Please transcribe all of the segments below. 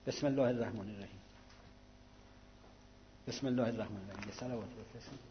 بسم الله الرحمن الرحیم. بسم الله الرحمن الرحیم. صلوات بفرستید.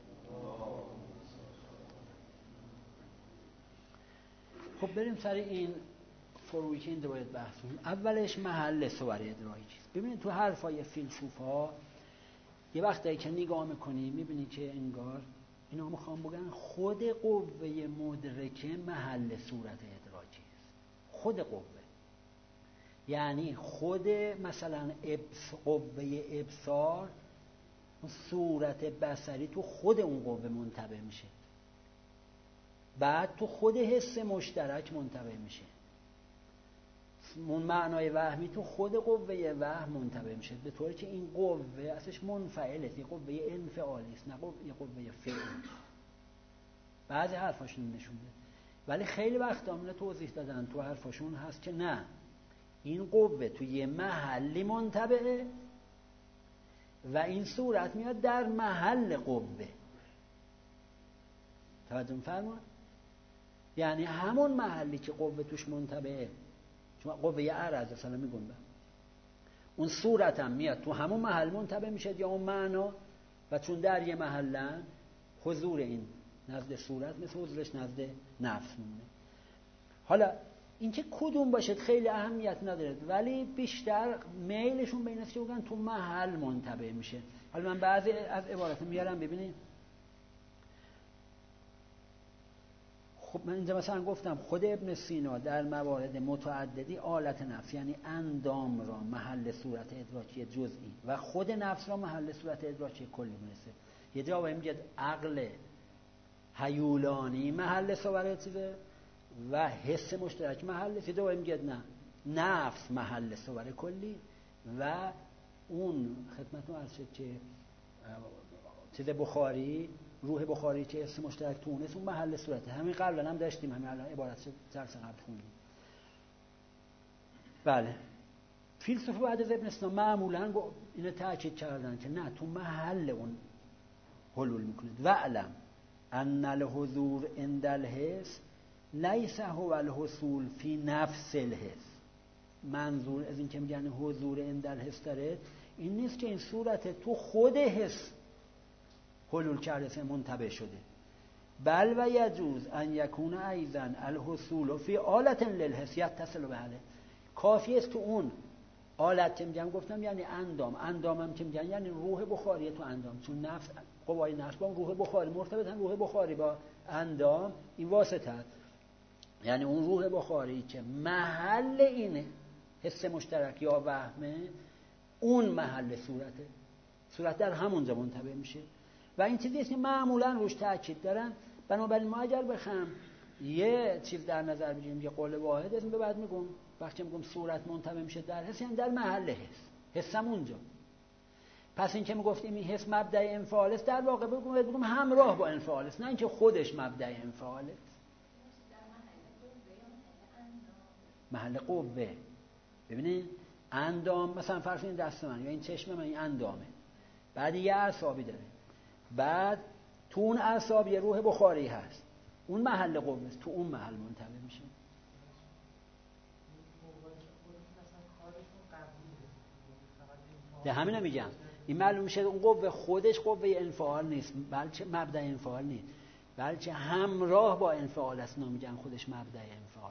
خب بریم سر این فروعی که این دو باید بحث کنیم. اولش محل صور ادراکی است. ببینید تو حرفای فیلسوفا یه وقتایی که نگاه میکنی میبینی که انگار اینا میخوام بگن خود قوه مدرکه محل صورت ادراکی است. خود قوه، یعنی خود مثلا قوه ابصار، صورت بصری تو خود اون قوه منطبع میشه، بعد تو خود حس مشترک منطبع میشه، اون معنای وهمی تو خود قوه وهم منطبع میشه، به طوری که این قوه اصلش منفعله، یه قوه انفعالی است، نه یه قوه فعلی. بعضی حرفاشون نشون میده، ولی خیلی وقتا من توضیح دادن تو حرفاشون هست که نه، این قوه تو یه محلی منطبعه و این صورت میاد در محل قوه. توجه می‌فرمایید؟ یعنی همون محلی که قوه توش منطبعه، چون قوه عرض مثلا میگم اون صورت هم میاد تو همون محل منطبع میشه یا اون معنا، و چون در یه محلن حضور این نزد صورت مثل حضورش نزد نفس میمونه. حالا اینکه کدوم باشه خیلی اهمیت نداره، ولی بیشتر میلشون به این است که بگن تو محل منطبع میشه. حالا من بعضی از عبارات میارم ببینید. خب من اینجا مثلا گفتم خود ابن سینا در موارد متعددی آلت نفس، یعنی اندام را محل صورت ادراکی جزئی و خود نفس را محل صورت ادراکی کلی می‌دونه. یه جا میگه عقل هیولانی محل صورت چیزه و حس مشترک محل، یه جا میگه نه، نفس محل صور کلی و اون خدمتتون عرض شد که چیز بخاری، روح بخاری که اسم مشترک تو اون اسم محل صورته. همین قبلا هم داشتیم، همین الان عبارت شد درس قبل خوندیم. بله، فیلسوف بعد از ابن سینا معمولا اینو تاکید کردن که نه، تو محل اون حلول میکنید. و علم ان الحضور عند الحس لیس هو الحصول فی نفس الحس. منظور از این که میگن حضور عند الحس داره این نیست که این صورت تو خود حس حلول کرده منتبه شده، بل و یجوز ان یکون ایضا الحصول فی آلت للحس یتصل به اله. کافی است تو اون آلت که میگم گفتم یعنی اندامم که میگن یعنی روح بخاری تو اندام، چون نفس قوای نفس با روح بخاری مرتبطن، روح بخاری با اندام این واسطه، یعنی اون روح بخاری که محل اینه حس مشترک یا وهمه، اون محل صورت در همونجا منطبع میشه. و این چیزی است که معمولا روش تاکید دارن. بنابراین ما اگر بخوام یه چیز در نظر بگیریم، یه قول واحد اسم به بعد میگم وقتی میگم صورت منطبع میشه در حس، یعنی در محل حسم اونجا. پس این که میگفتیم این حس مبدأ انفعال است، در واقع بگم همراه با انفعال است، نه اینکه خودش مبدأ انفعال است. محل قوه. ببینید اندام مثلا فرض کنید دست من یا این چشم من این اندامه، بعد یه اعصابی داره، بعد تو اون اعصاب یه روح بخاری هست، اون محل قوه است، تو اون محل منطبع میشه. ده همینو میگم، این معلوم میشه اون قوه خودش قوه انفعال نیست، بلکه مبدأ انفعال نیست، بلکه همراه با انفعال است. نمیگن خودش مبدأ انفعاله.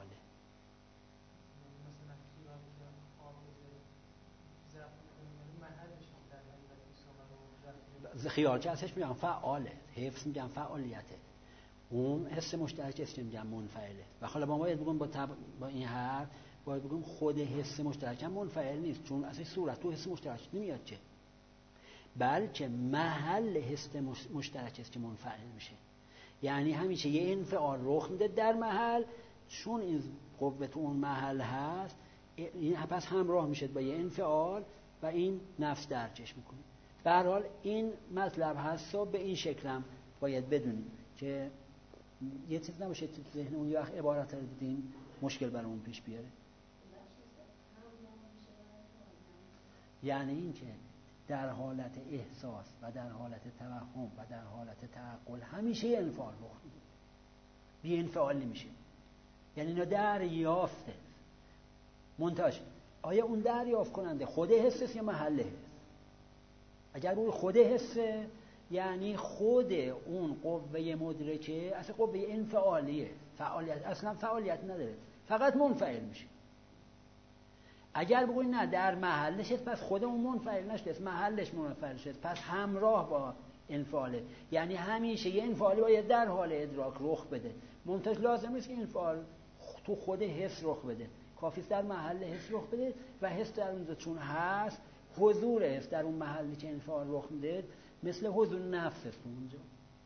خیال که ازش میگن فعاله، حفظ میگن فعالیته، اون حس مشترک است که میگن منفعله. و حالا با ما باید بگم با این حرف باید بگم خود حس مشترک هم منفعل نیست، چون اصلا صورت تو حس مشترک نمیاد که، بلکه محل حس مشترک است که منفعل میشه. یعنی همیشه یه انفعال رخ میده در محل، چون این قوه تو اون محل هست، این پس همراه میشه با یه انفعال و این نفس درکش میکنه. به هر حال این مطلب هست و به این شکل هم باید بدونیم که یه چیز نباشه تو ذهنمون یه وقت عبارت رو دیدیم مشکل برامون پیش بیاره. یعنی این که در حالت احساس و در حالت توهم و در حالت تعقل همیشه انفعال رخ میده، بی انفعال نمیشه. یعنی اینا دریافته منتاج آیا اون دریافت کننده خود حسه یا محل حس؟ اگر روی خود حسه یعنی خود اون قوه مدرکه اصلا قوه انفعالیه، فعالیت اصلا فعالیت نداره، فقط منفعل میشه. اگر بگویی نه در محلش هست، پس خود اون منفعل نشده، محلش منفعل شده، پس همراه با انفعاله. یعنی همیشه یه انفعالی باید در حال ادراک رخ بده، منتج لازم نیست که انفعال تو خود حس رخ بده، کافی است در محل حس رخ بده و حس در اونجا چون هست، حضور حس در اون محلی که انفعال رخ میده مثل حضور نفس است اونجا.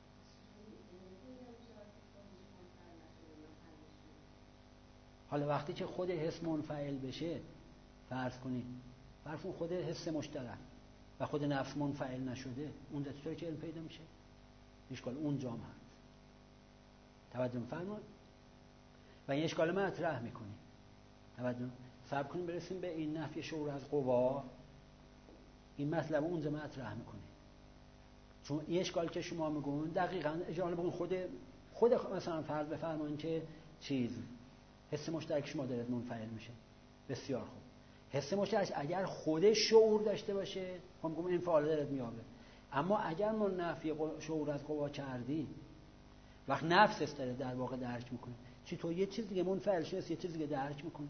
حالا وقتی که خود حس منفعل بشه، فرض کنید خود حس مشترک و خود نفس منفعل نشده، اونجا چطوری که علم پیدا میشه؟ اشکال اونجا هم هست. توجه می‌فرمایید؟ و این اشکال مطرح میکنیم. توجه صبر کنیم برسیم به این نفی شعور از قوا. این مطلب اونجا مطرح میکنیم، چون این اشکال که شما میگون دقیقاً اجازه بگون خود مثلا فرض بفرمایید که حس مشترک شما دارید منفعل میشه. بسیار خوب. حس مشترک اگر خودش شعور داشته باشه، خب میگم انفعال دارد میابه. اما اگر ما نفی شعور از قوا کردی، وقت نفس است داره در واقع درک میکنه، چطور یه چیز دیگه منفعل شده یه چیز دیگه درک میکنه؟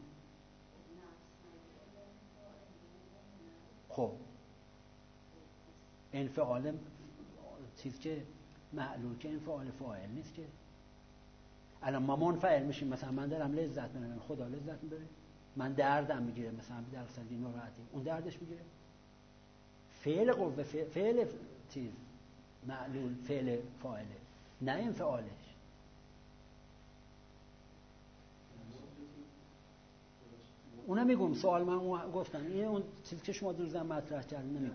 خب انفعال چیز که معلول که انفعال فاعل نیست که. الان ما منفعل میشیم، مثلا من دارم لذت میبرم، خدا لذت میبره، من دردم میگیره، مثلا درصد این ناراحتی اون دردش میگیره. فعل قوه فعل چیز معلول فعل فاعله، نه انفعالش. اونم میگم سوال من گفتم این اون چیزی که شما دوزم مطرح کردین نمیگم.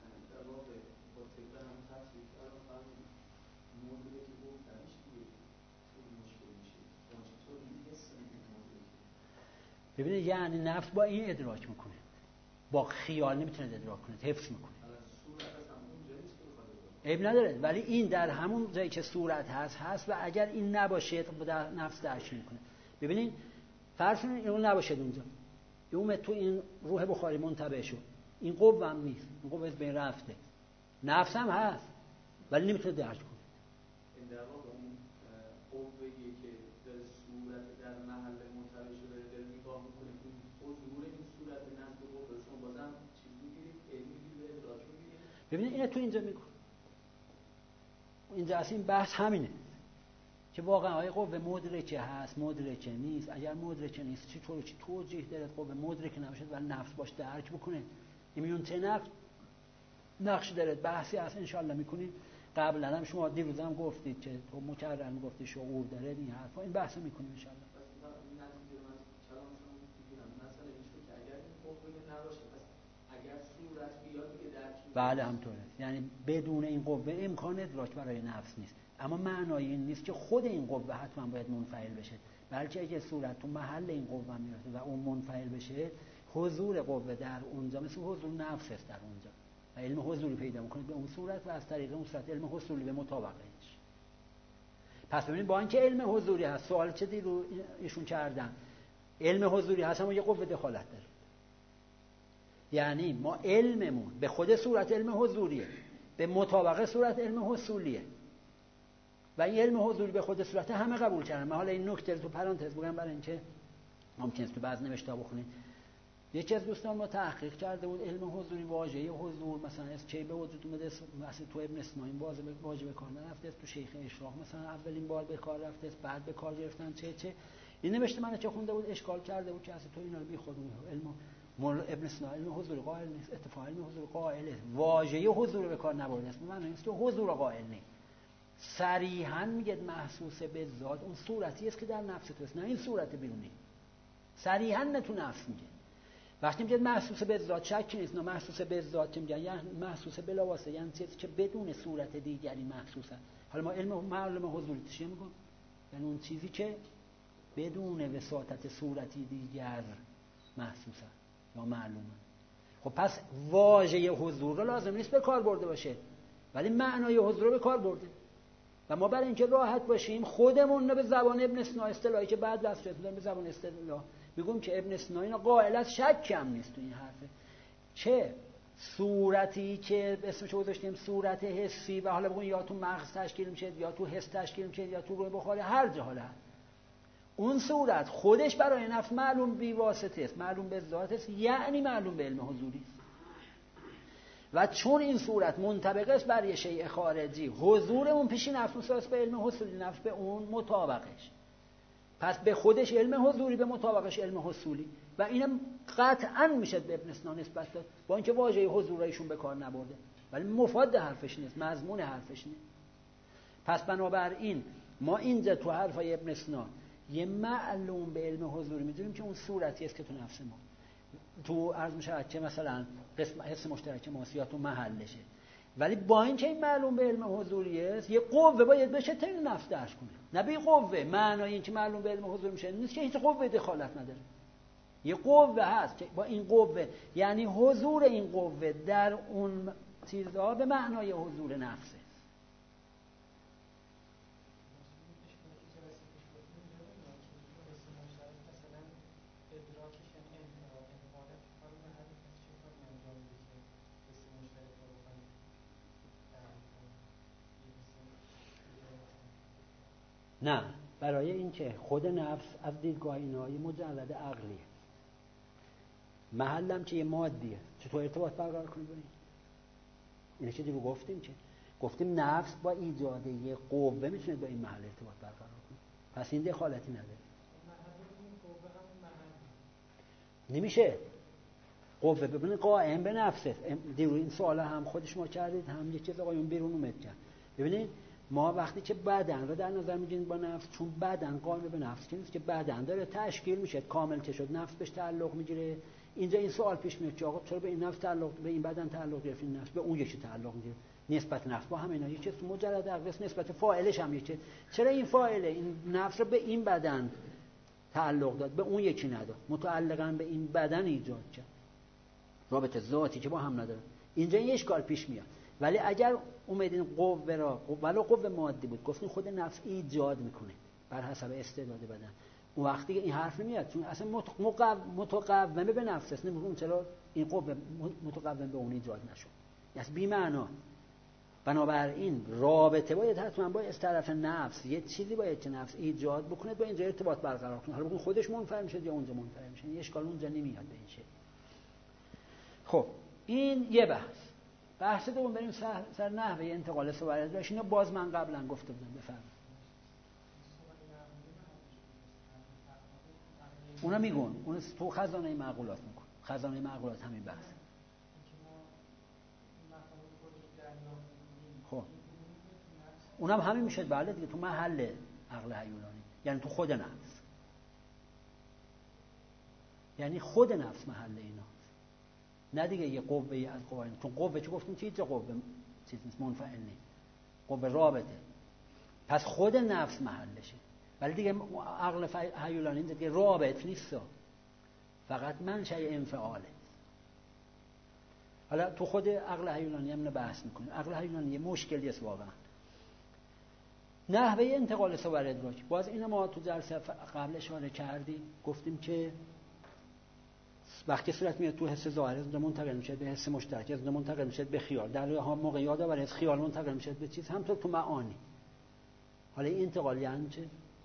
ببینید یعنی نفس با این ادراک میکنه، با خیال نمیتونه ادراک کنه، حفظ میکنه. عیب نداره، ولی این در همون جایی که صورت هست و اگر این نباشه در نفس درک میکنه. ببینید فرض کنید اون نباشه اونجا، اون تو این روح بخاری منتبه شد، این قوه هم نیست، این قوه از بین رفته، نفس هم هست ولی نمیتونه درک کنه. این در واقع اون قوه‌ای که در صورت در محل منتبه شده داره نگاه میکنه، اون حضور این صورت نزد قوه شما بازم چیز میگیرید، علمی به ادراک میگیرید. ببینید اینه تو اینجا میگه، اینجا اصلا این بحث همینه که واقعا آیا قوه مدرکه هست، مدرکه نیست. اگر مدرکه نیست چی توجیه داره قوه مدرکه نباشه و نفس باش درک بکنه؟ میون چه نقش داره؟ بحثی هست ان شاء الله میکنید. قبلا هم شما دیروز هم گفتید که تو مکرر گفتی شعور داره، این حرفا این بحث میکنیم ان شاء الله. مثلا این شو که اگر این قوه نباشه، پس اگر صورت بیاد دیگه درک. بله همطوره، یعنی بدون این قوه امکان ادراک برای نفس نیست. اما معنای این نیست که خود این قوه حتما باید منفعل بشه، بلکه اگه صورت تو محل این قوه میفته و اون منفعل بشه، حضور قوه در اونجا مثل حضور نفس است در اونجا و علم حضوری پیدا میکنه به اون صورت و از طریق اون صورت علم حصولی به مطابقش. پس ببینید با اینکه علم حضوری هست، سوال چه دیرو ایشون کردن، علم حضوری هست اما یه قوه دخالت داره. یعنی ما علممون به خود صورت علم حضوریه، به مطابق صورت علم حصولیه و این علم حضوری به خود صورت همه قبول کردن. من حالا این نکته رو تو پرانتز بگم برای اینکه ممکنه تو بعض نوشته بخونید. یکی از دوستان ما تحقیق کرده بود علم حضوری، واژه حضور مثلا از چه به وجود اومده، مثلا تو ابن اسماعیل واژه به کار نرفته، تو شیخ اشراق مثلا اولین بار به کار رفته، بعد به کار گرفتن چه این نوشته من چه خونده بود اشکال کرده بود که اصلا تو اینا رو بیخودی علم ابن اسماعیل حضور قائل نیست، اتفاقا علم حضور قائله، واژه حضور به کار نبرده است، معنی نیست که حضور قائل نیست. صریحا میگه محسوس به ذات اون صورتی است که در نفس تو است، نه این صورت بیرونی. صریحا نه تو نفس میگه. وقتی میگه محسوس به ذات شکی نیست، نه محسوس به ذات میگه یعنی محسوس بلا واسطه، یعنی چیزی که بدون صورت دیگری محسوسه. حالا ما علم معلومه حضوری چیه میگم؟ یعنی اون چیزی که بدون وساطت صورتی دیگر محسوسه یا معلومه. خب پس واژه حضور رو لازم نیست به کار برده باشه، ولی معنای حضور رو به کار برده و ما برای اینکه راحت باشیم خودمون رو به زبان ابن سینا اصطلاحی که بعد وصف شده به زبان اصطلاح میگم که ابن سینا اینا قائل از شک هم نیست تو این حرفه. چه صورتی که اسمش رو گذاشتیم صورت حسی و حالا بگم یا تو مغز تشکیل میشه یا تو حس تشکیل میشه یا تو روح بخاری، هر جا حالا اون صورت خودش برای نفس معلوم بی واسطه است، معلوم به ذات است، یعنی معلوم به علم حضوری است. و چون این صورت منطبق است بر یه شیء خارجی، حضور اون پیشی نفس مساوی به علم حصولی، نفس به اون مطابقش، پس به خودش علم حضوری، به مطابقش علم حصولی. و اینم قطعاً میشه به ابن سینا نسبت داد، با اینکه واژه حضور ایشون به کار نبرده، ولی مفاد حرفش نیست، مضمون حرفش نیست. پس بنابراین ما اینجا تو حرفای ابن سینا یه معلوم به علم حضوری میدونیم که اون صورتی است که تو نفس ما، تو عرض میشه که مثلا قسم حس مشترک ماست یا تو محلشه، ولی با اینکه این معلوم به علم حضوری است یه قوه باید بشه تا این نفس درک کنه. نه بی قوه معنای این که معلوم به علم حضوری میشه نیست که هیچ قوه دخالت نداره، یه قوه هست که با این قوه یعنی حضور این قوه در اون چیزها به معنای حضور نفسه. نه، برای اینکه خود نفس از دیدگاه اینایی مجرد عقلیه، محلم که یه مادیه، چطور ارتباط برقرار کنیم با این؟ اینه که دیگه گفتیم نفس با ایجاد یه قوه میتونه با این محل ارتباط برقرار کنه، پس این دخالتی نداره. نمیشه قوه ببینید قائم به نفسه. دیرو این سوال هم خود شما کردید، هم یه چیز آقایون بیرون اومد کرد. ببینید ما وقتی که بدن رو در نظر میگیریم با نفس، چون بدن قائم به نفس که نیست، که بدن داره تشکیل میشه، کامل که شد نفس بهش تعلق میگیره. اینجا این سوال پیش میاد که آقا چرا به این نفس تعلق، به این بدن تعلق گرفت، این نفس به اون یکی تعلق میگیره؟ نسبت نفس با هم اینا یه چیز مجرد عقل، نسبت فاعلش هم یه چیز. چرا این فاعله این نفس رو به این بدن تعلق داد به اون یکی نداد، متعلقاً به این بدن ایجاد کرد، رابطه ذاتی که با هم نداره. اینجا این اشکال پیش میاد. ولی اگر اومدین قوه را ولو قوه مادی بود گفتین خود نفس ایجاد میکنه بر حسب استعداد بدن، اون وقتی این حرف نمیاد، چون اصلا متقومه به نفس است. نمیگم چرا این قوه متقوم به اون ایجاد نشد، یعنی بی معنا. بنابراین رابطه باید حتما با از طرف نفس یه چیزی باید که نفس ایجاد بکنه با اینجا ارتباط برقرار کنه، حالا بگون خودش منفعل میشه یا اونجا منفعل میشه، این اشکال اونجا نمیاد به این شکل. خب این یه بحث دوم بریم سر نحوه انتقال صور ادراک. اینو باز من قبلا گفته بودم، بفرمایید. اونا میگن اون تو خزانه معقولات میگن، خزانه معقولات همین بحث. خب اونم همین میشه، بله دیگه، تو محل عقل هیولانی، یعنی تو خود نفس، یعنی خود نفس محل اینا، نه دیگه یه قوه از قوانین. چون قوه چه گفتیم چیز قوه چیز نیست، منفعل نیست، قوه رابطه، پس خود نفس محلشه. ولی دیگه عقل هیولانی دیگه رابط نیست، فقط منشأ انفعاله. حالا تو خود عقل هیولانی هم بحث میکنیم. عقل هیولانی یه مشکلی است واقعا. نحوه انتقال صور ادراک، باز اینو ما تو جلسه قبل اشاره کردیم، گفتیم که وقتی صورت میاد تو حس ظاهر، از اونجا منتقل میشه به حس مشترک، از اونجا منتقل میشه به خیال، در موقع یادآوری از خیال منتقل میشه به چیز، همطور تو معانی. حالا این انتقال یعنی چه؟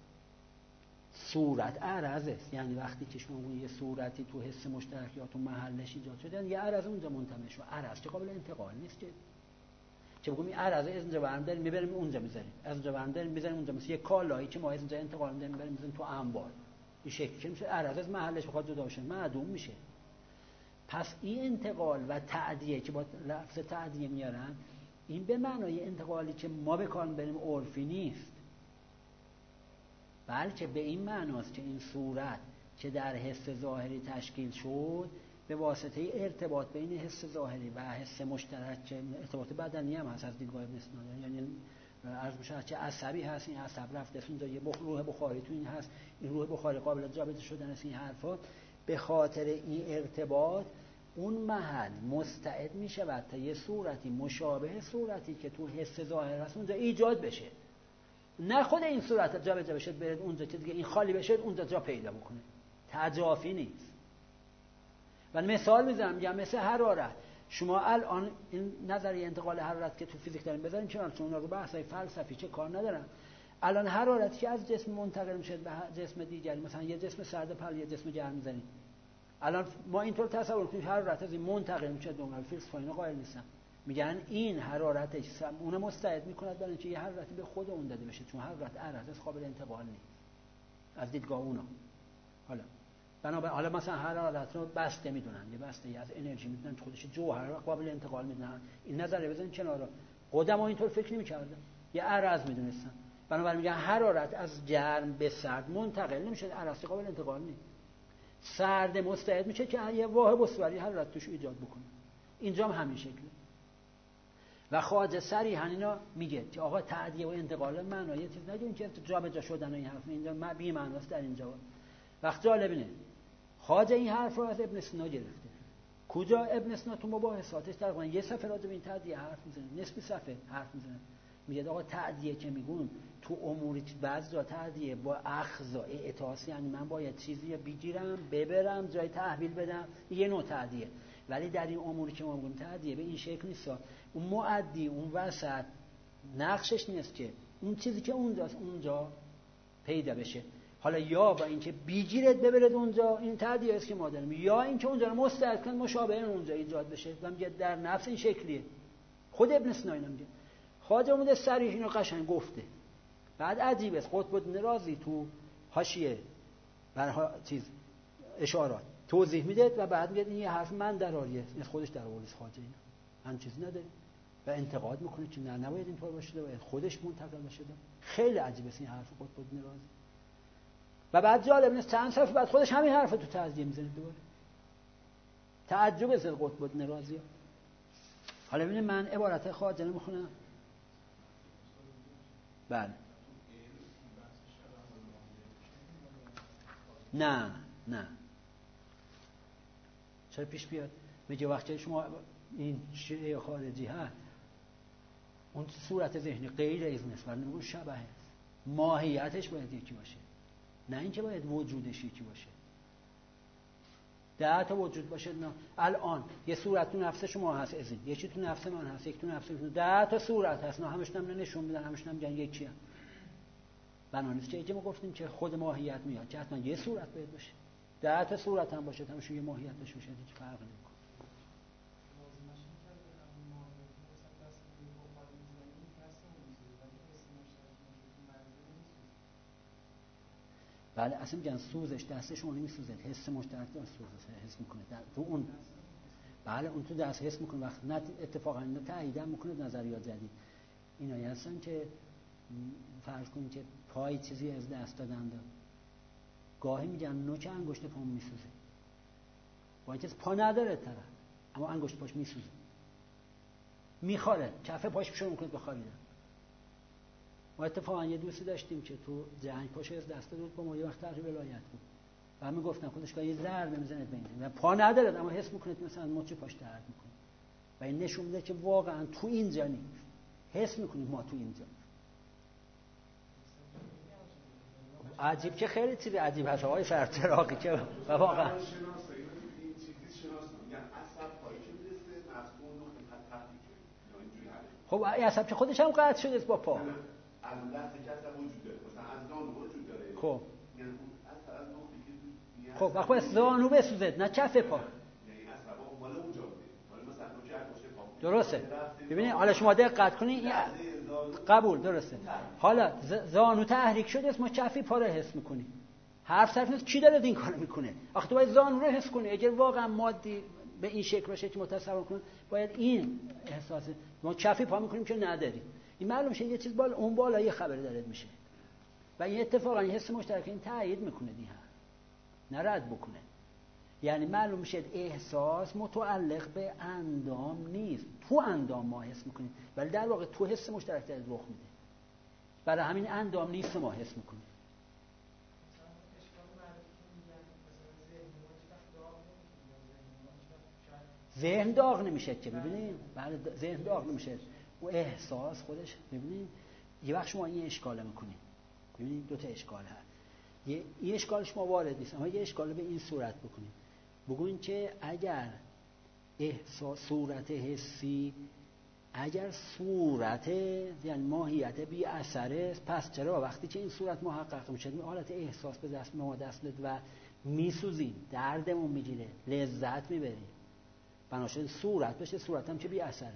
صورت عرض است، یعنی وقتی که شما یه صورتی تو حس مشترک یا تو محلش ایجاد شده، یه عرض اونجا منتقل شده، عرض که قابل انتقال نیست که بگم این عرض از اونجا برمی‌داریم میبریم اونجا میذاریم، از اونجا برمی‌داریم میذاریم اونجا، مثل یه کالایی که ما از اونجا انتقال میدیم میبریم میذاریم تو انبار، این شکلی که میشه عرض از محلش بخواد جدا بشه معدوم میشه. پس این انتقال و تعدیه که با لفظ تعدیه میارن، این به معنای انتقالی که ما به کار میبریم عرفی نیست، بلکه به این معناست که این صورت که در حس ظاهری تشکیل شد به واسطه ارتباط بین حس ظاهری و حس مشترک، که ارتباط بدنی هم هست از دیدگاه ابن سینا، یعنی عرض میشه که عصبی هست، این عصب رفته اونجا، یه روح بخاری تو این هست، این روح بخاری قابل جابجا شدن است، این حرفا به خاطر این ارتباط اون محل مستعد میشه تا یه صورتی مشابه صورتی که تو حس ظاهر هست اونجا ایجاد بشه، نه خود این صورت جابجا بشه بره اونجا که دیگه این خالی بشه اونجا جا پیدا بکنه. تجافی نیست. و مثال میزنم، میگم مثل حرارت. شما الان این نظریه انتقال حرارت که تو فیزیک داریم بذاریم کنار، چون اونا رو بحثای فلسفی چه کار ندارن. الان حرارتی که از جسم منتقل میشه به جسم دیگری، مثلا یه جسم سرد پهلوی یه جسم گرم می‌زنیم، الان ما اینطور تصور کنیم حرارت از این منتقل میشه دنبال فیلسوفا اینا قائل نیستن، میگن این حرارتش اون مستعد میکند برای اینکه یه حرارتی به خود اون داده بشه، چون حرارت عرض قابل انتقال نیست از دیدگاه اونا. حالا مثلا حرارت رو بسته میدونن، یه بسته از انرژی میدونن، خودش جوهر قابل انتقال میدونن. این نظریه بزنین کنار. قدما اینطور فکر نمی‌کردن، یه عرض میدونستن. بنابراین میگن حرارت از گرم به سرد منتقل نمیشه، عرض قابل انتقال نیست. سرد مستعد میشه که یه واحد استواری حرارت توش ایجاد بکنه. اینجا هم همین شکله. و خواجه صریحاً اینا میگه که آقا تعدیه و انتقال معنای چیز نگیم که جابجا شدن این حرف اینجا بی معناست در اینجا. وقت جالب اینه خواجه این حرف رو از ابن سینا گرفته. کجا ابن سینا تو مباحثاتش تقریبا یه صفحه راجع به این تعدیه حرف میزنه، نصف صفحه حرف میزنه. میگه آقا تعدیه که میگون تو اموری بعضی جا تعدیه با اخذ و اعطاس، یعنی من باید چیزی بگیرم ببرم جای تحویل بدم، یه نوع تعدیه. ولی در این اموری که ما میگیم تعدیه به این شکل نیست. اون مؤدی اون وسط نقشش نیست که اون چیزی که اونجا پیدا بشه. حالا یا با اینکه بیگیرت ببرد اونجا، این تعدیه است که ما داریم، یا اینکه اونجا رو مستعد کنه مشابه اونجا ایجاد بشه. و میگه در نفس این شکلیه. خود ابن سینا اینو میگه. خواجه اومده صریح اینو قشنگ گفته. بعد عجیبه است قطب الدین رازی تو حاشیه بر چیز اشارات توضیح میده و بعد میگه این یه حرف من دراریه، این خودش در آورد خواجه اینا هم چیزی نداره و انتقاد میکنه که نه نباید اینطور باشه، باید خودش منتقل بشه. خیلی عجیبه است این حرف قطب الدین رازی. و بعد جالب نیست چند صفحه بعد خودش همین حرف رو تو تعجیه میزنه دوباره. تعجب است قطب الدین رازی. حالا ببینید من عبارت خواجه رو میخونم. بله. نه چرا پیش بیاد؟ میگه وقتی شما این شیعه خارجی ها اون صورت ذهنی غیر از نسبت نمیگون شبه است، ماهیتش باید یکی باشه، نه اینکه باید وجودش یکی باشه. 10 تا وجود باشه. نه الان یه صورت تو نفس شما هست از این، یکی تو نفس من هست، یک تو نفس من، 10 تا صورت هست، نه همش هم نشون میدن، همش هم میگن یکی هم. بنابراین چه ما گفتیم که خود ماهیت میاد که حتما یه صورت باید باشه. 10 تا صورت هم باشه همش یه ماهیت داشته باشه، هیچ فرقی نمیکنه. بله اصلا میگن سوزش دستش اون نمیسوزه، حس مشترک داره سوزش حس میکنه تو اون. بله اون تو دست حس میکنه وقت نه اتفاقا اینا تایید هم میکنه نظریات جدید. اینایی هستن که فرض کنید که پای چیزی از دست دادن گاهی میگن نوک انگشت پام میسوزه، با اینکه پا نداره طرف اما انگشت پاش میسوزه، میخوره، کف پاش میشه میکنه بخوریدن. ما اتفاقا یه دوستی داشتیم که تو جنگ پاش از دست داد، با ما یه وقت تقریبا ولایت بود و من گفتم خودش که یه ضربه میزنه به این و پا نداره اما حس میکنه مثلا مچ پاش درد میکنه و این نشون میده که واقعا تو اینجا نیست، حس میکنیم ما تو اینجا. عجیب که خیلی چیز عجیب هست آقای فرچراقی که واقعا خب عصب که خودش هم قطع شده است با پا. از دست کس هم وجود داره، مثلا از زانو وجود داره. خب از خب وقتی زانو بسوزه نه کف پا. یعنی عصبا مال اونجا بوده. حالا مثلا نوک انگشت پا. درسته. ببینید حالا شما دقت کنید قبول درسته. حالا زانو تحریک شده است ما کف پا رو حس می‌کنیم. حرف صرف نیست کی داره این کارو میکنه. آخه تو باید زانو رو حس کنی. اگر واقعا مادی به این شکل باشه که متصور کنیم باید این احساس ما کفی پا میکنیم که نداریم. این معلوم شه یه چیز بالا اون بالا یه خبری داره میشه و این اتفاقا این حس مشترک این تایید میکنه دی هم نه رد بکنه. یعنی معلوم میشه احساس متعلق به اندام نیست، تو اندام ما حس میکنیم ولی در واقع تو حس مشترک در رخ میده، برای همین اندام نیست ما حس میکنیم. ذهن داغ نمیشه که ببینید، بله ذهن داغ نمیشه، او احساس خودش. ببینید یه وقت شما این اشکاله میکنید، ببینید دو تا اشکال هست. این اشکالش ما وارد نیست، اما یه اشکال به این صورت بکنیم، بگوین که اگر صورت حسی، اگر صورت یعنی ماهیت بی اثره، پس چرا وقتی که این صورت محقق میشه این حالت احساس به دست ما میاد و میسوزیم، دردمون میگیره، لذت میبریم، بنابراین صورت بشه، صورت هم که بی اثره.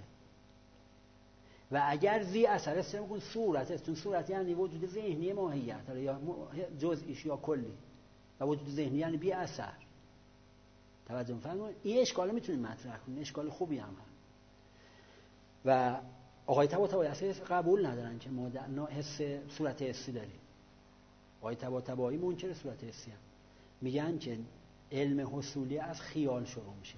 و اگر ذی اثر است چه میگن صورت است، چون صورت یعنی وجود ذهنی ماهیت یا جزئیش یا کلی، و وجود ذهنی یعنی بی اثر. توجه می‌فرمایید؟ این اشکال میتونیم مطرح کنیم، اشکال خوبی هم هست. و آقای طباطبایی اصلا قبول ندارن که ما حس صورت حسی داریم. آقای طباطبایی منکر صورت حسی هم. میگن که علم حصولی از خیال شروع میشه،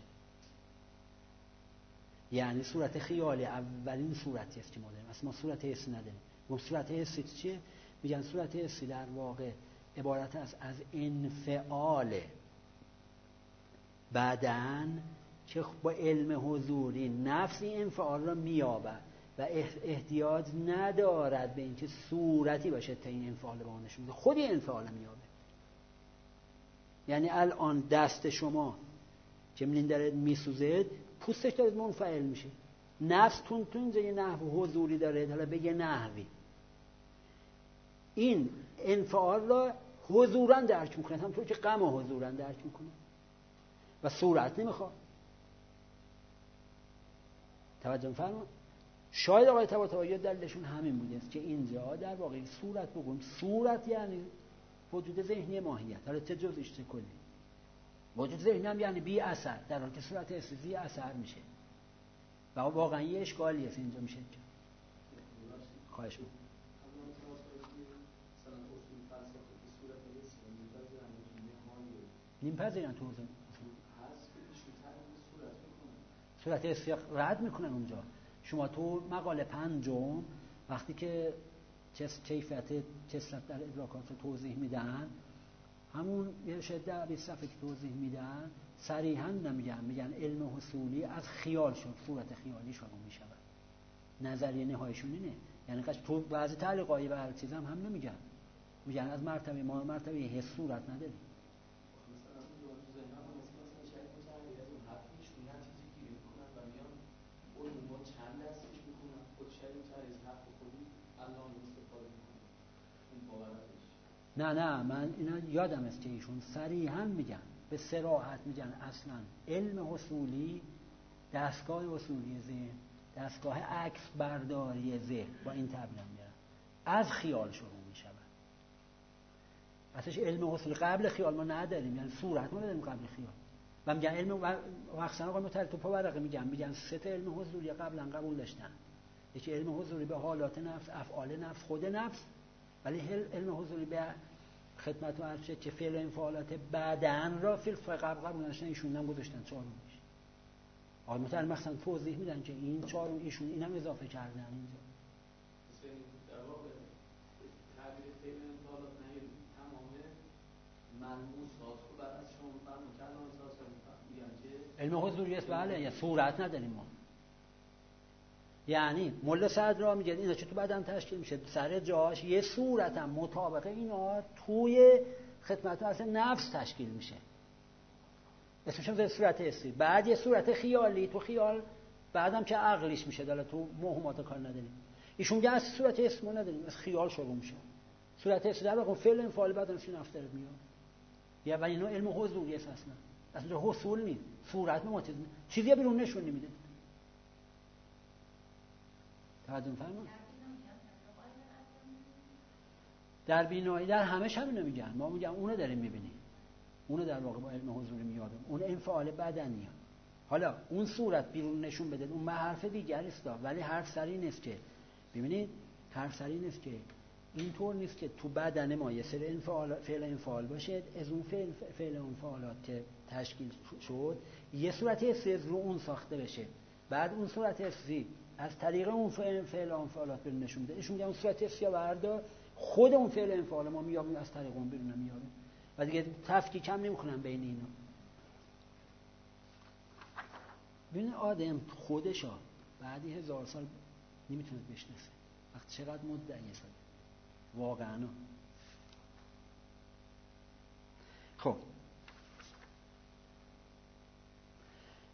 یعنی صورت خیالی اولین صورتی است که ما داریم، اصلا ما صورت حسی نداریم. ما صورت حسی چیه؟ میگن صورت حسی در واقع عبارت است از انفعال بدن که با علم حضوری نفس این انفعال را میابد و احتیاج ندارد به اینکه صورتی باشه تا این انفعال به آن نشون بده، خود این انفعال میابه. یعنی الان دست شما که می‌بینید داره میسوزه، پوستش داره منفعل میشه، نفس تون یه نحو حضوری داره، حالا به یه نحوی این انفعال را حضوراً درک میکنه، همونطور که غم حضوراً درک میکنه و صورت نمیخواد. توجه می‌فرمایید؟ شاید آقای طباطبایی دلیلشون همین بوده است که اینجا در واقع صورت بگیم، صورت یعنی وجود ذهنی ماهیت، حالا چه جزئیش چه کلی. وجود ذهنی هم یعنی بی اثر، در حالی که صورت حسی اثر میشه و واقعا یه اشکالی است اینجا میشه. خواهش می‌کنم. نمی‌پذیرن تو صورت حسی رد میکنن اونجا. شما تو مقاله 5 وقتی که کیفیت کثرت در ادراکات رو توضیح میدن، همون یه شده 20 صفحه که توضیح میدن صریحا نمیگن، میگن علم حصولی از خیال شد، صورت خیالی شروع میشود. نظریه نهاییشون اینه. یعنی تو بعضی تعلیقایی و هر چیز هم نمیگن، میگن از مرتبه ما مرتبه حس صورت نداریم. نه من اینا یادم است که ایشون صریحا میگن، به صراحت میگن اصلا علم حصولی دستگاه حصولی ذهن، دستگاه عکس برداری ذهن، با این تعبیر میارن، از خیال شروع میشود. اصلا علم حصولی قبل خیال ما نداریم، یعنی صورت ما نداریم قبل خیال. و میگن علم و احسن آقای مطلع تو پاورقه میگن 3 تا علم حصولی قبلا قبول داشتن. یکی علم حضوری به حالات نفس، افعال نفس، خود نفس، ولی علم حضوری به خدمت و عرض که فعل انفعالات بدن را فعل قبول داشتن، ایشون هم گذاشتن 4 آقای مطلع مثلا توضیح میدن که این 4 ایشون اینم اضافه کردن اینجا. در واقع تعبیر فعل انفعالات نه تمام ملموسات رو بعد از شما فهم کردن اساسا میگن که علم حضوری است. بله، یا صورت نداریم ما. یعنی ملا صدرا میگه اینا چه تو بدن تشکیل میشه، سر جاش یه صورت هم مطابق اینا توی خدمت اصلا نفس تشکیل میشه، اسمش هم صورت حسی. بعد یه صورت خیالی تو خیال، بعدم که عقلیش میشه، دالا تو موهمات کار نداریم. ایشون میگه از صورت حسی ما نداریم، از خیال شروع میشه. صورت حسی در واقع فعل انفعال بدن سین نفس داره میاد. یا ولی اینو علم حضوری است، اصلا حصول نیست، صورت ما چیزی بیرون نشون نمیده. توجه فرمایید؟ در بینایی در همش همینو میگن، ما میگم اونو داریم میبینیم، اونو در واقع با علم حضوری میادیم، اون انفعال بدنیه. حالا اون صورت بیرون نشون بده، اون حرف دیگری است، ولی حرف سری نیست که ببینید، حرف سری نیست که اینطور نیست که تو بدن ما یه سری انفعال فعل انفعال باشه، از اون فعل انفعالات که تشکیل شد یه صورت حسی رو اون ساخته بشه، بعد اون صورت حسی از طریق اون فعل انفعالات بیرون نشون میده. ایشون میگن اون صورت حسی بردار خود اون فعل انفعال ما میابیم از طریق اون بیرون میاره و دیگه تفکیک هم نمیکنن بین اینا. ببین آدم خودشا بعدی 1000 سال نمیتونه بشناسه، وقتی چقدر مدعیه سال واقعا.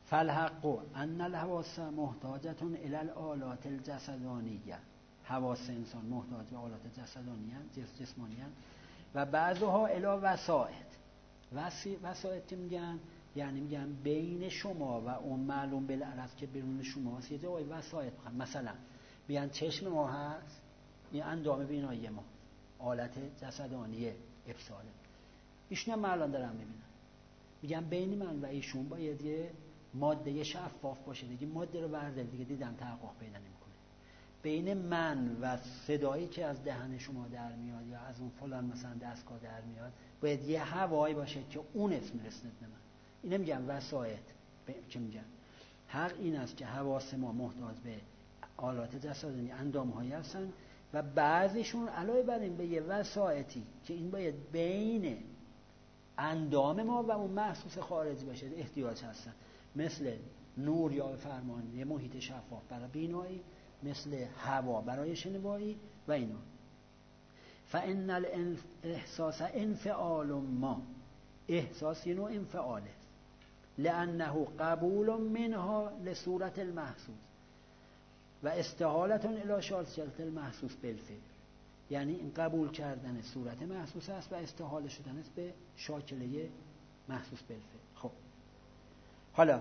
فالحق ان الحواس محتاجة الى الآلات الجسدانیه، حواس انسان محتاج به آلات جسمانیه و بعضها الی وسائط. وسائط چی میگن؟ یعنی میگن بین شما و اون معلوم بالعرض که بیرون شماست یه جای وسائط. مثلا میگن چشم ما هست، این اندام بینایی ما، آلت جسدانی ابصاره. ایشون هم الان دارم میبینم. میگن بین من و ایشون باید یه ماده شفاف باشه دیگه. ماده رو بردار دیگه، دیدم تحقق پیدا نمیکنه. بین من و صدایی که از دهن شما در میاد یا از اون فلان مثلا دستگاه در میاد باید یه هوایی باشه که اون اسم رسند به من. اینه میگن وسائط. چه میگن؟ حق این است که حواس ما محتاج به آلات جسدانی اندام‌هایی هستن و بعضیشون علاوه بر این به یه وسائطی که این باید بین اندام ما و اون محسوس خارجی باشه احتیاج هستن، مثل نور یا فرمان یه محیط شفاف برای بینایی، مثل هوا برای شنوایی و اینا. فإن الاحساس انفعال ما، احساس یه نوع انفعاله لأنه قبول منها لصورت المحسوس و استحالة الی شاکله المحسوس بالفعل. یعنی این قبول کردن صورت محسوس است و استحاله شدن است به شاکله محسوس بالفعل. خب حالا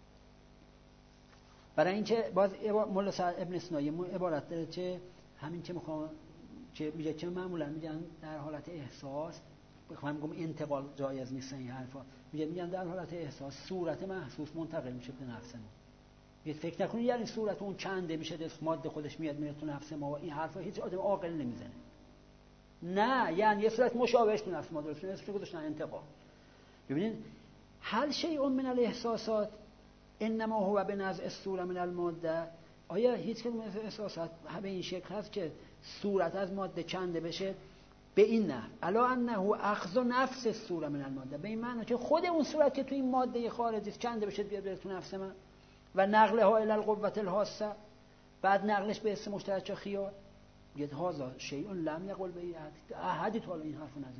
برای اینکه باز مولا ابن سینا عبارت داره که همین که میخوام که میگه که معمولا میگن در حالت احساس، میگم انتقال جایز نیست این حرفا، میگن در حالت احساس صورت محسوس منتقل میشه به نفس ما. فکر نکنید یعنی صورت اون چنده میشه دست ماده خودش میاد میره تو نفس ما و این حرفا هیچ آدم عاقل نمیزنه. نه، یعنی یه صورت مشابهش تو نفس ما درست نیست که گذاشتن انتقال. ببینید هل شیء من الاحساسات انما هو بنزع الصوره من الماده. آیا هیچ کدوم از احساسات به این شکل هست که صورت از ماده کنده بشه؟ به این نه، الا انه اخذ نفس الصوره من الماده، به این معنی که خود اون صورت که تو این ماده خارجی کنده بشه بیاد بره تو نفس من و نقلها الی القوه الحاسه، بعد نقلش به اسم مشترک خیال. یه هذا شیء لم یقل به احدی تو این حرفو نزده.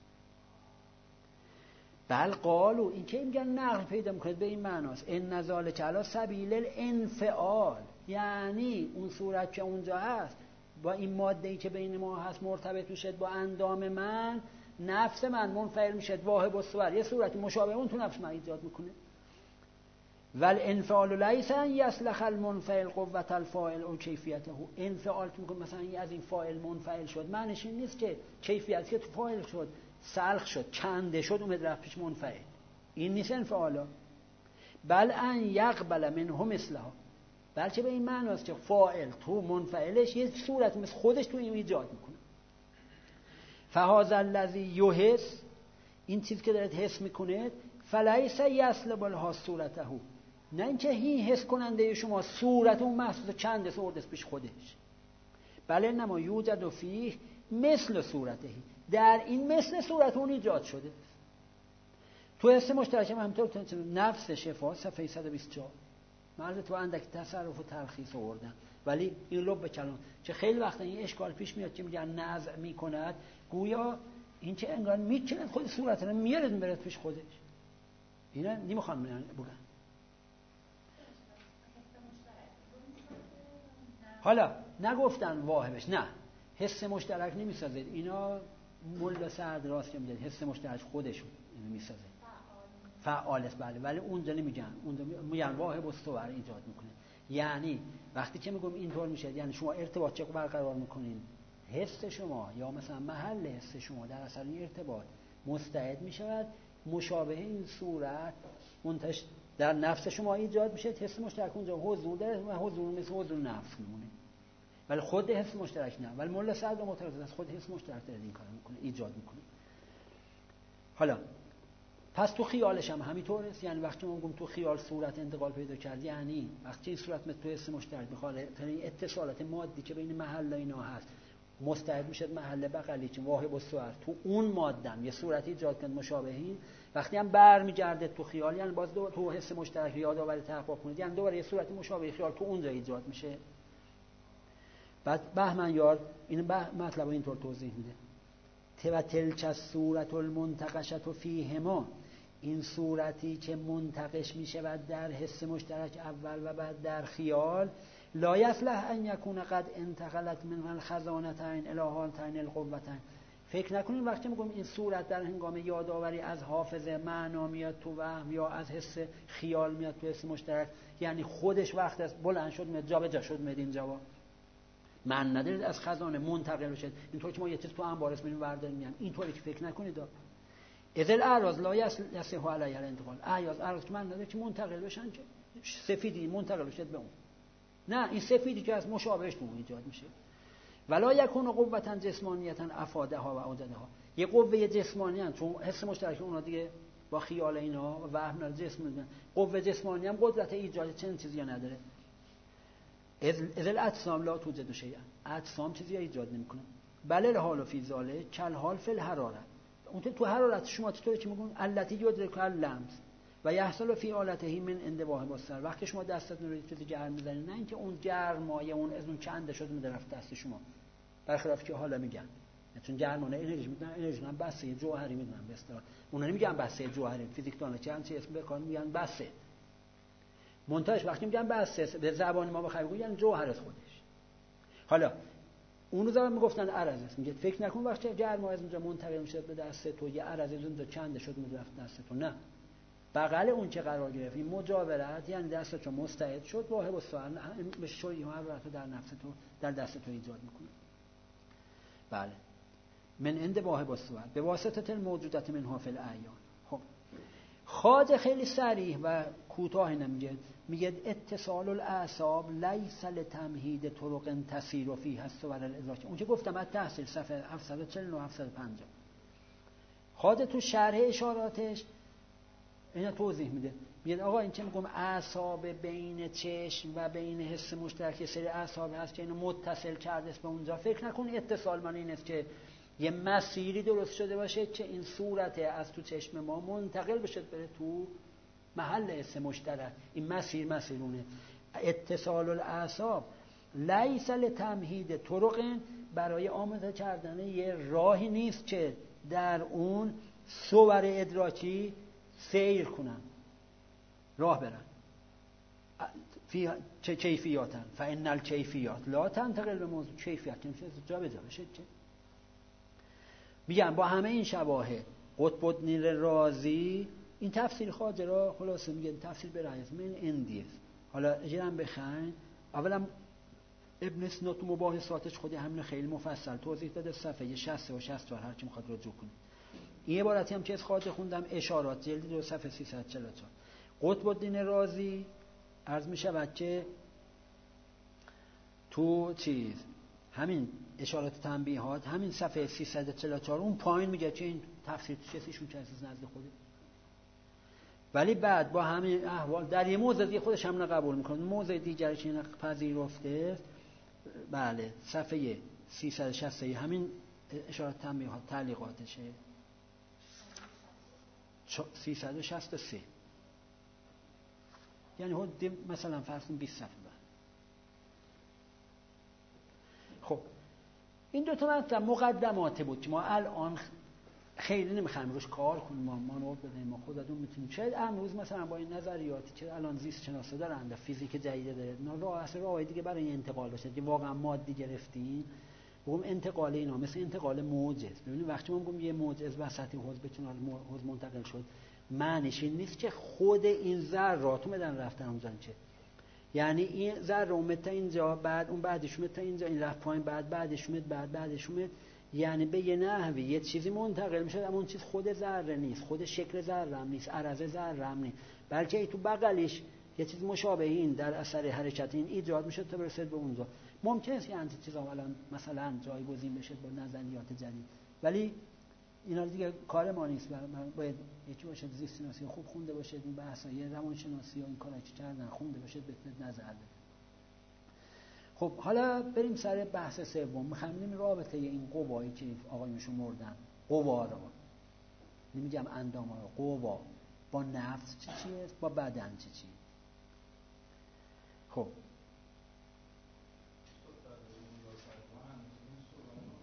بل قالو این که میگن نقل پیدا میکنه به این معناست ان ذالک علی سبیل الانفعال، یعنی اون صورت که اونجا هست با این ماده‌ای که بین ما هست مرتبط میشه با اندام من، نفس من منفعل میشه واهب الصور، یه صورتی مشابه اون تو نفس من ایجاد میکنه. والانفعال لیس ان یسلخ المنفعل قوة الفاعل او کیفیته. انفعال که میگم مثلا از این فاعل منفعل شد، معنیش این نیست که کیفیتی که تو فاعل شد سلخ شد کنده شد اومد رفت پیش منفعل، این نیست انفعالا. بل ان یقبل منه مثلها، بلکه به این معنی است که فاعل تو منفعلش یه صورت مثل خودش تو این ایجاد میکنه. فهذا الذی یحس، این چیز که دارد حس میکنه، فلیس یسلب لها صورته، نه اینکه هی حس کننده شما صورت اون محسوس چند سوردست پیش خودش، بله نما یوجد فیه مثل صورته، در این مثل صورت اون ایجاد شده. تو حس مشترک هم همطور نفس شفا صفحه 124 مرد تو اندک تصرف و تلخیص آوردن، ولی این لب کلام که خیلی وقتا این اشکال پیش میاد که میگن نزع میکند، گویا این که انگار میکند خود صورت رو میارد برد پیش خودش. اینا نمیخوان بگن. حالا نگفتن واهبش، نه حس مشترک نمیسازه، اینا ملا سعد راست که میگه حس مشترک خودشون اینو میسازه، فعال است. بله ولی اونجا نمیگن، اونجا میگن واهب الصور ایجاد میکنه. یعنی وقتی که میگم اینطور میشه، یعنی شما ارتباط چه برقرار میکنین، حس شما یا مثلا محل حس شما در اثر این ارتباط مستعد میشود مشابه این صورت منتش در نفس شما ایجاد میشه. حس مشترک اونجا حضور داره و حضور مثل حضور نفس میمونه، ولی خود حس مشترک نه. ولی مولا صدر معترض است، خود حس مشترک داره این کارو میکنه، ایجاد میکنه. حالا پس تو خیالش هم همینطوره، یعنی وقتی ما میگم تو خیال صورت انتقال پیدا کرد، یعنی وقتی این صورت مثل تو حس مشترک میخواد تا این اتصالات مادی که بین محل اینا هست مستعد میشه محل بغلی که واهب الصور تو اون مادم یه صورتی ایجاد کنه مشابهی، وقتی هم برمیگرده تو خیال، یعنی باز تو حس مشترک یادآوری تحقق کنید، یعنی دوباره یه صورتی مشابه خیال تو اونجا ایجاد میشه. بعد بهمن یار این مطلب اینطور توضیح میده: و تلک الصورة المنتقشة فیهما این صورتی که منتقش می شود در حس مشترک اول و بعد در خیال، لا یصلح ان یکون قد انتقلت من الخزانتین الی هاتین القوتین. فکر نکنید وقتی میگم این صورت در هنگام یادآوری از حافظه معنا میاد تو وهم یا از حس خیال میاد تو حس مشترک، یعنی خودش وقت از بلند شد میاد جا به جا شد میاد اینجا، من ندارید از خزانه منتقل شد. اینطور که ما یه چیز تو انبارس میبینیم ورداریم میگم، اینطوری که فکر نکنید. اذل اعراض لا یصح علیها الانتقال. اعراض که من نداره که منتقل بشن، که سفیدی منتقل بشد به اون، نه این سفیدی که از مشابهش تو ایجاد میشه. ولا یکون قوتا جسمانیتا افادها و اوجدها. یه قوه جسمانی هم چون حس مشترک اونا دیگه با خیال اینا و وهم جسم میدن، قوه جسمانی هم قدرت ایجاد چنین چیزی نداره. اذل اجسام لا توجد شیئا. اجسام چیزی ایجاد نمیکنه. بل الحال فی ذلک کل حال فی الحراره. اون تو حرارت شما چطوره که میگن التی یدرک اللمس و یحصل فی حالته من انتباه بصر. وقتی شما دستتون رو چیزی گرم می‌زنید، نه اینکه اون گرمایه اون از اون چنده شده میاد رفت دست شما، برخلاف که حالا میگن چون گرمانه انرژی میدن، انرژی هم بسته جوهری میدن به اصطلاح. اونا نمیگن بسته جوهری، فیزیکدانا چه اسم به کار میگن بسته. منتهاش وقتی میگن بسته به زبان ما بخوای بگن یعنی جوهر از خودش. حالا اون رو میگفتن عرض است. میگه فکر نکن وقتی گرما از اونجا منتقل میشه به دست تو یه عرض از اونجا چنده شد میاد رفت دست تو، نه، بغل اون که قرار گرفت این مجاورت یعنی دست تو مستعد شد واهب السؤال به شوی حرارت در نفس تو در دست تو ایجاد میکنه. بله من عند واهب السؤال به واسطه الموجودات منها فی الاعیان. خب خواجه خیلی صریح و کوتاه میگه اتصال الاعصاب لیس لتمهید طرق تسیر فیها الصور الادراکی. اون که گفتم از تحصیل صفحه 749 750 خواجه تو شرح اشاراتش اینا توضیح میده. میگه آقا این که میگم اعصاب بین چشم و بین حس مشترک سری اعصاب هست که اینو متصل کرده است به اونجا، فکر نکن اتصال معنی این است که یه مسیری درست شده باشه که این صورت از تو چشم ما منتقل بشه بره تو محل حس مشترک. این مسیرونه. اتصال الاعصاب لیس لتمهید طرق، برای آماده کردن یه راهی نیست که در اون صور ادراکی سیر کنن، راه برن. فی چه کیفیاتن فان الکیفیات لا تنتقل به موضوع کیفیت که جا به جا بشه. میگم با همه این شواهد قطب الدین رازی این تفسیر خواجه را خلاصه میگه تفسیر به رایز من اندیز. حالا اجرام بخواین اولا ابن سینا تو مباحثاتش خودی همین خیلی مفصل توضیح داده، صفحه 60 و 64 هر کی میخواد رجوع کنه. این عبارتی هم که از خواجه خوندم اشارات جلد 2 صفحه 344. قطب الدین رازی عرض میشود که تو همین اشارات تنبیهات همین صفحه 344 اون پایین میگه که این تفسیر چیزیشون چه از نزد خوده، ولی بعد با همین احوال در یه موضع دیگه خودش هم قبول میکنه، موضع دیگرش این پذیرفته. بله صفحه 360 همین اشارات تنبیهات تعلیقاتشه 363 یعنی حدود مثلا فرض کن 20 صفحه بعد. خب این دو تا مطلب مقدماته بود که ما الان خیلی نمیخوایم روش کار کنیم، ما نوت بدیم، ما خودمون میتونیم. شاید امروز مثلا با این نظریاتی که الان زیست شناسا دارن و فیزیک جدید داره راهی دیگه برای انتقال بشه که واقعا مادی گرفتیم، بگم انتقال اینا مثل انتقال موجز. ببینید وقتی ما میگیم یه موج از وسطی حوض به کنار حوض منتقل شد، معنیش این نیست که خود این ذرات اومدن رفتن اونجا، چه یعنی این ذره اومد تا اینجا بعد اون بعدش اومد تا اینجا این رفت پایین بعدش اومد بعدش اومد، یعنی به یه نحوی یه چیزی منتقل میشه اما اون چیز خود ذره نیست، خود شکل ذره هم نیست، عرض ذره هم نیست، بلکه ای تو بغلش یه چیز مشابه این در اثر حرکت این ایجاد میشه تا برسه به اونجا. ممکنه یعنی چیزا الان مثلا جایگزین بشه با نظریات جدید، ولی اینا دیگه کار ما نیست. باید یکی باشه زیست شناسی خوب خونده باشه، این بحثای روانشناسی و این کارا که کردن خونده باشه بهتر نظر بده. خب حالا بریم سر بحث سوم. می‌خوایم رابطه این قوایی که آقایونشون مردن، قوا رو نمیگم اندام رو، قوا با نفس چیه با بدن چیه. خب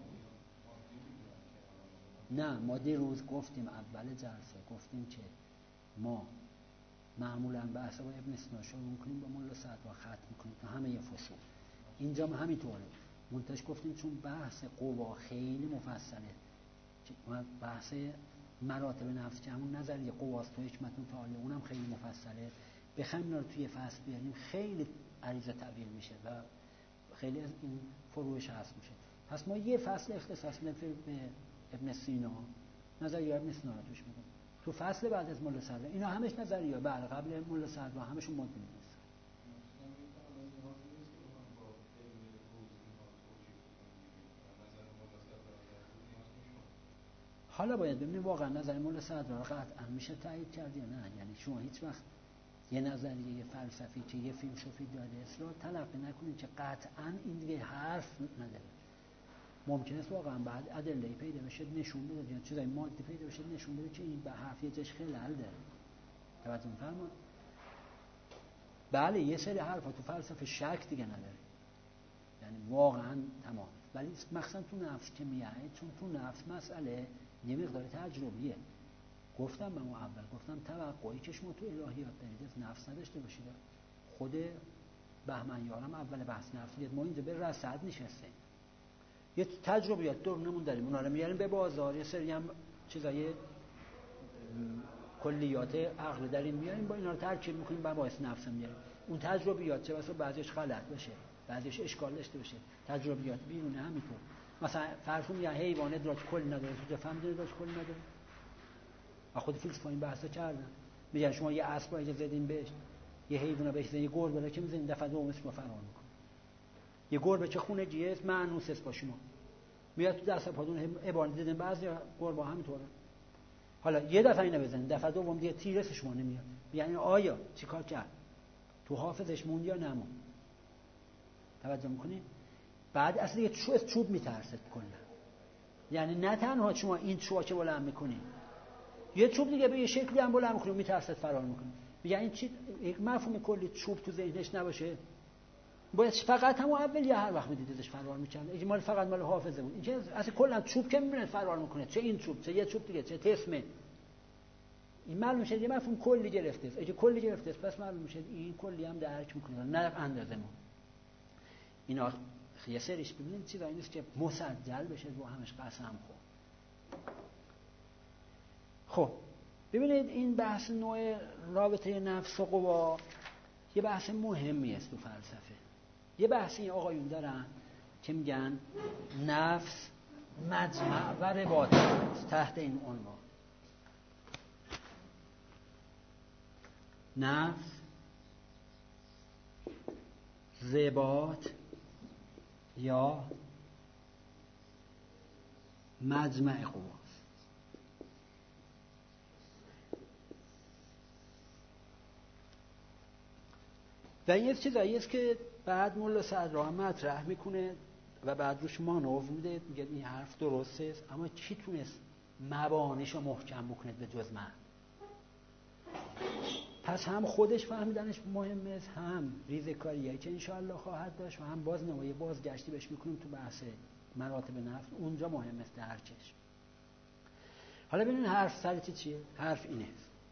نه ما دیروز گفتیم اول جلسه گفتیم که ما معمولا بحث با ابن سینا شروع میکنیم با ملا صدرا ختم میکنیم تا همه فصول. اینجا هم همینطوره. منتش گفتیم چون بحث قوا خیلی مفصله، بحث مراتب نفس که همون نظریه قواست و حکمت متعالی اونم خیلی مفصله، بخوایم اینا رو توی فصل بیاریم خیلی عریضه طویل میشه و خیلی از این فروش هست میشه. پس ما یه فصل اختصاص میدیم به ابن سینا، نظریه ابن سینا رو توش میگیم. تو فصل بعد از ملا صدرا اینا همش نظریه، بله قبل ملا صدرا همشون مدنی نیست. حالا باید ببینیم واقعا نظر ملا صدرا رو قطعا میشه تایید کرد یا نه. یعنی شما هیچ وقت یه نظریه یه فلسفی که یه فیلسوفی داره اصلا تلقی نکنید که قطعا این دیگه حرف نداره. ممکن است واقعا بعد ادله پیدا بشه نشون بده یا چیزای مادی پیدا بشه نشون بده که این به حرف یه جاش خلل داره. توجه می‌فرمایید؟ بله یه سری حرفا تو فلسفه شک دیگه نداره، یعنی واقعا تمام. ولی مخصوصا تو نفس که میاد، چون تو نفس مسئله یه مقدار تجربیه. گفتم من اول گفتم توقعی که شما تو الهیات دارید از نفس نداشته باشید. خود بهمنیارم اول بحث نفس دید، ما اینجا به رصد نشستیم، یه تجربیات دورمون داریم، اونا رو میاریم به بازار، یه سری هم چیزای کلیات عقل داریم میاریم با اینا رو ترکیب میکنیم با باعث نفس میاریم. اون تجربیات چه واسه بعضیش غلط باشه، بعضیش اشکال داشته باشه. تجربیات بیرونه همینطور. مثلا فرض کنید حیوان ادراک کلی نداره، تو فهمیدید ادراک کلی نداره؟ خود فیلسوفا این بحثا کردن، میگن شما یه اسب اجازه بدین بهش، یه حیونا بهش یه گربه رو که میزنین دفعه دوم اسمو فرار میکنه. یه گربه چه خونگیه است، مانوس است با شما، میاد تو دست پاتون عبارت دیدن. بعضی گربه همینطوره، حالا یه دفعه اینو بزنین دفعه دوم دیگه تیرس شما نمیاد. یعنی آیا چیکار کرد؟ تو حافظش موند یا نموند؟ توجه میکنین؟ بعد اصلا یه چوب میترسه کلا. یعنی نه تنها شما این چوبو بلند میکنین، یه چوب دیگه به یه شکلی هم بلند میکنه میترسه فرار میکنه. میگه این چی؟ یک مفهوم کلی چوب تو ذهنش نباشه، باید فقط همون اولیه هر وقت میدیدش فرار میکنه. اجمالی فقط مال حافظه بود. این که اصلا کلا چوب که میبینه فرار میکنه، چه این چوب چه یه چوب دیگه چه تسمه، این معلوم میشه یه مفهوم کلی گرفته است. اگه کلی گرفته است پس معلوم میشه این کلی هم درک میکنه، نه اندازه ما. اینا یه سریش ببینید چیزایی نیست که مسجل بشه با همش قسم خب ببینید این بحث نوع رابطه نفس و قوا یه بحث مهمی است تو فلسفه. یه بحثی آقایون دارن که میگن نفس مجمع و رباط است. تحت این عنوان نفس رباط یا مجمع قوا. و این یه چیزایی است که بعد ملا صدرا مطرح میکنه و بعد روش مانور میده، میگه این حرف درسته است، اما کی تونست مبانیشو محکم بکنه به جز من؟ پس هم خودش فهمیدنش مهمه است، هم ریزکاریه که انشاءالله خواهد داشت، و هم بازگشتی بهش میکنیم تو بحث مراتب نفس، اونجا مهم است درکش. حالا ببینید حرف سرتی چیه؟ حرف اینه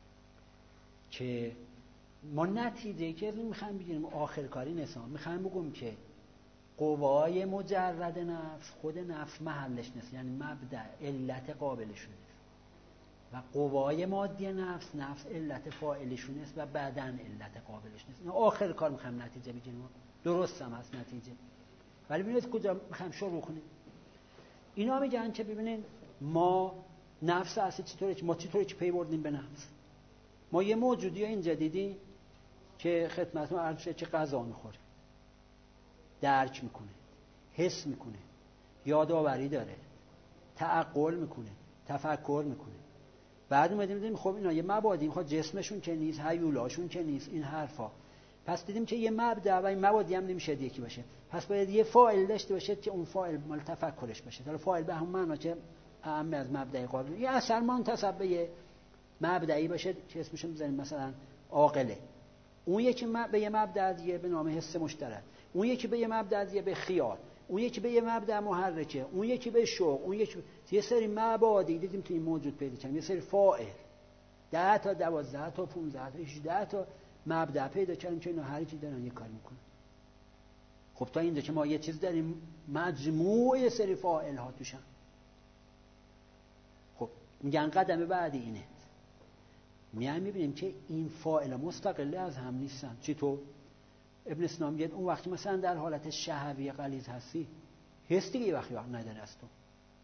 که ما نتیجه که از این میخوایم بگیریم آخر کاری نسان میخوایم بگم که قوای مجرد نفس خود نفس محلش نیست، یعنی مبدأ علت قابلشون است، و قوای مادی نفس علت فاعلشون است و بعداً علت قابلش نیست. آخر کار میخوایم نتیجه بگیریم، درست هم هست نتیجه. ولی ببینید کجا میخوایم شروع کنیم. اینا میگن که ببینید ما نفس اصلا چطوری که پی بردیم به نفس. ما یه موجودی اینجا دیدیم که خدمتتون عرض شد که غذا میخوره، درک میکنه، حس میکنه، یادآوری داره، تعقل میکنه، تفکر میکنه. بعد اومدیم دیدیم خب اینا یه مبادی میخواد، جسمشون که نیست، هیولاشون که نیست، این حرفا. پس دیدیم که یه مبدا و این مبادی هم نمیشه یکی باشه، پس باید یه فاعل داشته باشه که اون فاعل مال تفکرش باشه. حالا فاعل به همون معنا که اهم از مبدأ قابل، یه اثر منتسب به مبدئی باشه که اسمش میذاریم مثلا عاقله. اون یکی به یه مبدأ دیگه به نام حس مشترک، اون یکی به یه مبدأ دیگه به خیال، اون یکی به یه مبدأ محرکه، اون یکی به شوق، اون یکی یه سری مبادی دیدیم تو این موجود پیدا کردیم، یه سری فاعل. 10 تا 12 تا 15 تا 18 تا مبدأ پیدا کردیم که اینا هر چی دارن یه کاری میکنن. خب تا اینجا که ما یه چیز داریم مجموعه سری فاعل ها توشن. خب میگن قدم بعدی اینه، میایم میبینیم که این فاعل مستقل از هم نیستن. چطور؟ ابن سینا میگه اون وقتی مثلا در حالت شهوی غلیظ هستی، حس دیگه وقتی نداره از تو.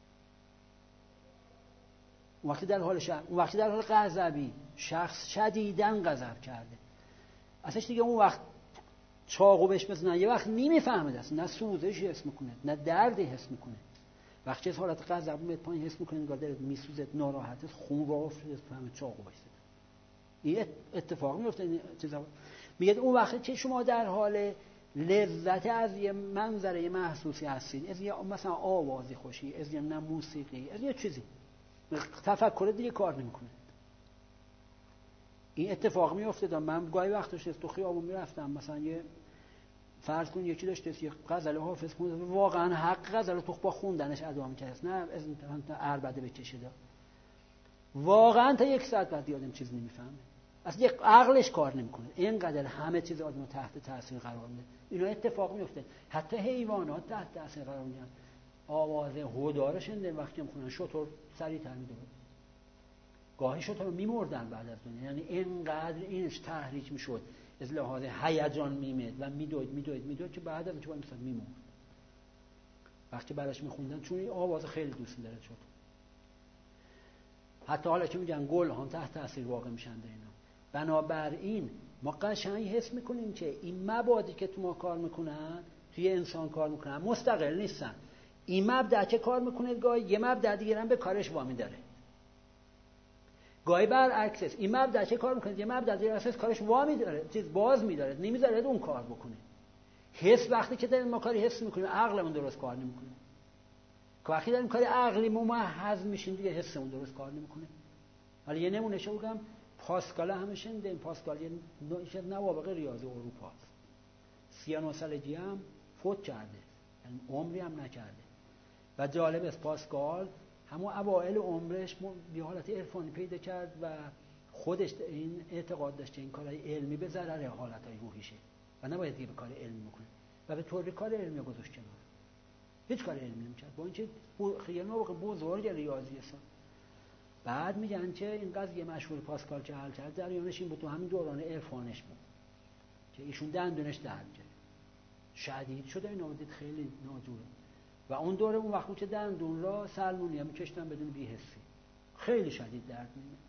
اون وقتی در حال اون وقتی در حال غضبی، شخص شدیداً غضب کرده، اصلا دیگه اون وقت چاقو بهش بزنن یه وقت نمیفهمه دست، نه سوزش حس میکنه نه دردی حس میکنه. وقتی از حالت غضب میاد پایین حس میکنه انگار داره میسوزه، ناراحته، خون راه افتاده، فهمه چاقو بهش زدن. این اتفاق میفته. این چیزا میگه اون وقتی که شما در حال لذت از یه منظره محسوسی هستید، از یه مثلا آوازی خوشی، از یه موسیقی، از یه چیزی، تفکر دیگه کار نمیکنه. این اتفاق میفته. من گاهی وقتش تو خیابون میرفتم، مثلا یه فرض کن یکی داشته یه غزل حافظ خونده، واقعا حق غزل تو با خوندنش ادا می‌کرد، نه از عربده بکشه. واقعا تا 1 ساعت بعد آدم چیز نمیفهمه، اصلا یک عقلش کار نمیکنه، اینقدر همه چیز آدمو تحت تاثیر قرار میده. اینا اتفاق میفته. حتی حیوانات تحت تاثیر قرار میگیرن. آواز هودارش شنیدن وقتی میخونن شتر سریعتر میدونه، گاهی شتر رو میمردن بعد از دنیا. یعنی اینقدر اینش تحریک میشد، از لحاظ هیجان میمد و میدوید که بعد از اون چه باید مثلا میمرد وقتی براش میخوندن، چون این آواز خیلی دوست داره شد. حتی حالا که میگن گل هم تحت تاثیر واقع میشن در اینا. بنابراین ما قشنگ حس میکنیم که این مبادی که تو ما کار میکنن، توی انسان کار میکنن، مستقل نیستن. این مبدأ که کار میکنه گاهی یه مبدأ دیگه هم به کارش وامی داره، گاهی برعکس است. این مبدأ که کار میکنه یه مبدأ دیگه اساس کارش وامی داره، چیز باز میداره، نمیذاره اون کار بکنه. حس وقتی که داریم ما کاری حس میکنیم عقلمون درست کار نمیکنه. که وقتی داریم کاری عقلی ممحض میشیم دیگه حسمون درست کار نمیکنه. حالا یه نمونهشو بگم، پاسکال همیشه این پاسکال یه نوابغه ریاضی اروپا است. 39 سالگی هم فوت کرده، یعنی عمری هم نکرده. و جالب است پاسکال همون اوائل عمرش یه حالت عرفانی پیدا کرد و خودش این اعتقاد داشته این کارهای علمی به ضرر حالتهای روحیشه و نباید دیگه به کار علمی بکنه و به طور کار علمی گذاشت کنار. هیچ کار علمی نمی‌کرد. با اینکه خیلی نوابغه بزرگ ریاضی است. بعد میگن که این قضیه مشهور پاسکال که حل کرد جریانش این بود، تو همین دوران عرفانش بود که ایشون دندونش درد کرد، شدید شده، اینا دید خیلی ناجوره و اون دوره اون وقت که دندون را سلمونی هم می‌کشتن بدون بی‌حسی، خیلی شدید درد می‌گرفت.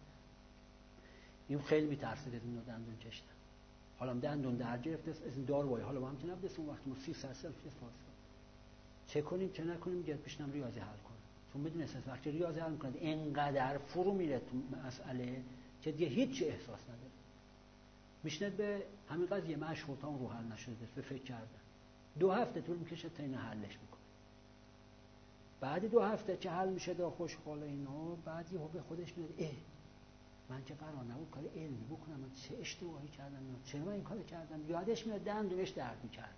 این خیلی می‌ترسید از اینو دندون کشتن. حالا دندون درد گرفته از این داروهای، حالا با هم که نبودست اون وقت ما 300 سال پیش پاسکال چه کنیم چه نکنیم، گرد پیشنم ریاضی حل کنیم. چون بدون احساس وقتی ریاضی حل می‌کنید اینقدر فرو میره تو مسئله که دیگه هیچ احساس نداره. میشنید به همین قضیه مشهور تا اون رو حل نشده به فکر کردن. 2 هفته طول میکشه تا این حلش میکنه. بعد 2 هفته که حل میشه دا خوشحال اینا، بعد یهو به خودش میاد من که قرار نبود کار علمی بکنم، من چه اشتباهی کردم، چرا من این کارو کردم. یادش میاد دندونش درد میکرده.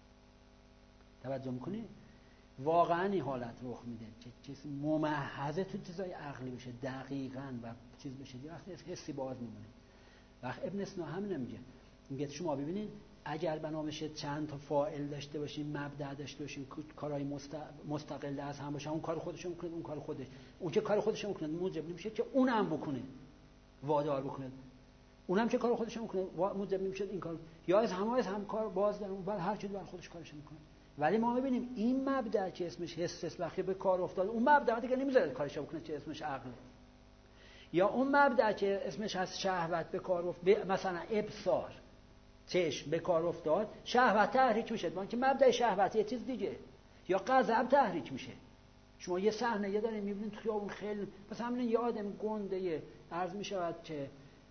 توجه میکنی؟ واقعا این حالت رخ میده که چیزی ممحض تو چیزای عقلی بشه دقیقاً و چیز بشه، یه وقتی حسی باز میمونه. وقت ابن سینا همین میگه شما ببینید اگر بنامشه چند تا فاعل داشته باشیم، مبدأ داشته باشیم، کارهای مستقل از هم باشه، اون کار خودشو میکنه، اون کار خودش، اون که کار خودشو میکنه موجب نمیشه که اونم بکنه، وادار بکنه. اونم که کار خودشو میکنه موجب نمیشه این کار، یا از هم کار باز دارن، بعد هر چیزی بر خودش کارش میکنه. ولی ما میبینیم این مبدأ که اسمش حس است وقتی به کار افتاد، اون مبدأ دیگه نمیذاره کارش بکنه که اسمش عقله. یا اون مبدأ که اسمش از شهوت به کار افتاد، مثلا ابصار، چشم به کار افتاد، شهوت تحریک میشه. با اینکه مبدأ شهوت یه چیز دیگه. یا غضب تحریک میشه. شما یه صحنه یه دارین میبینید تو خیابون خیلی مثلا یه آدم گنده عرض میشود که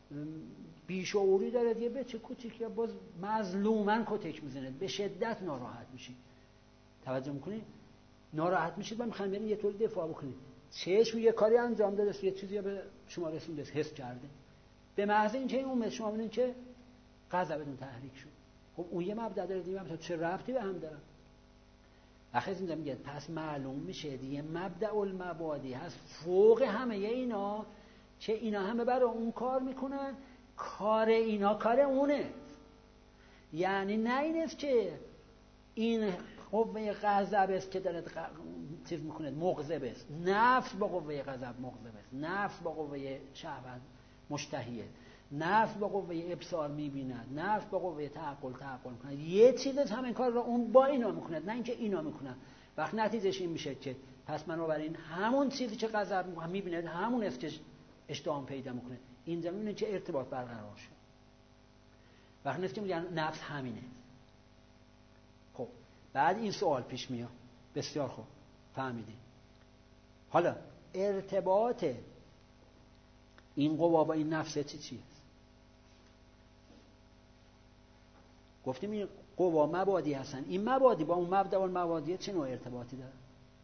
بیشعوری داره، یه بچه کوچیک یا باز مظلوماً کتک میزنه، به شدت ناراحت میشید. توجه میکنید؟ ناراحت میشید و میخواین برید یه طور دفاع بکنید. چشم یه کاری انجام داده، یه چیزی به شما رسونده، حس کرده. به محض اینکه این اومد شما ببینید که غضبتون تحریک شد. خب اون یه مبدأ داره دیگه، مثلا چه ربطی به هم داره؟ آخه اینجا میگه پس معلوم میشه دیگه مبدأ المبادی هست فوق همه اینا چه اینا همه برای اون کار میکنن، کار اینا کار اونه. یعنی نه این است که این قوه غضب است که داره چیز میکنه، مغضب است. نفس با قوه غضب مغضب است، نفس با قوه شهوت مشتهیه، نفس با قوه ابصار میبیند، نفس با قوه تعقل میکنه. یه چیز از همین کار را اون با اینا میکنه، نه اینکه اینا میکنن. وقت نتیجهش این میشه که پس بنابراین همون چیزی که غضب میبینه همون است که اشتهام پیدا میکنه. این زمینه که ارتباط برقرار شد. وقت نیست که میگن نفس همینه. خب بعد این سوال پیش میاد. بسیار خوب فهمیدیم. حالا ارتباط این قوا با این نفس چیه؟ گفتیم این قوا مبادی هستن. این مبادی با اون مبدا و المبادی چه نوع ارتباطی داره؟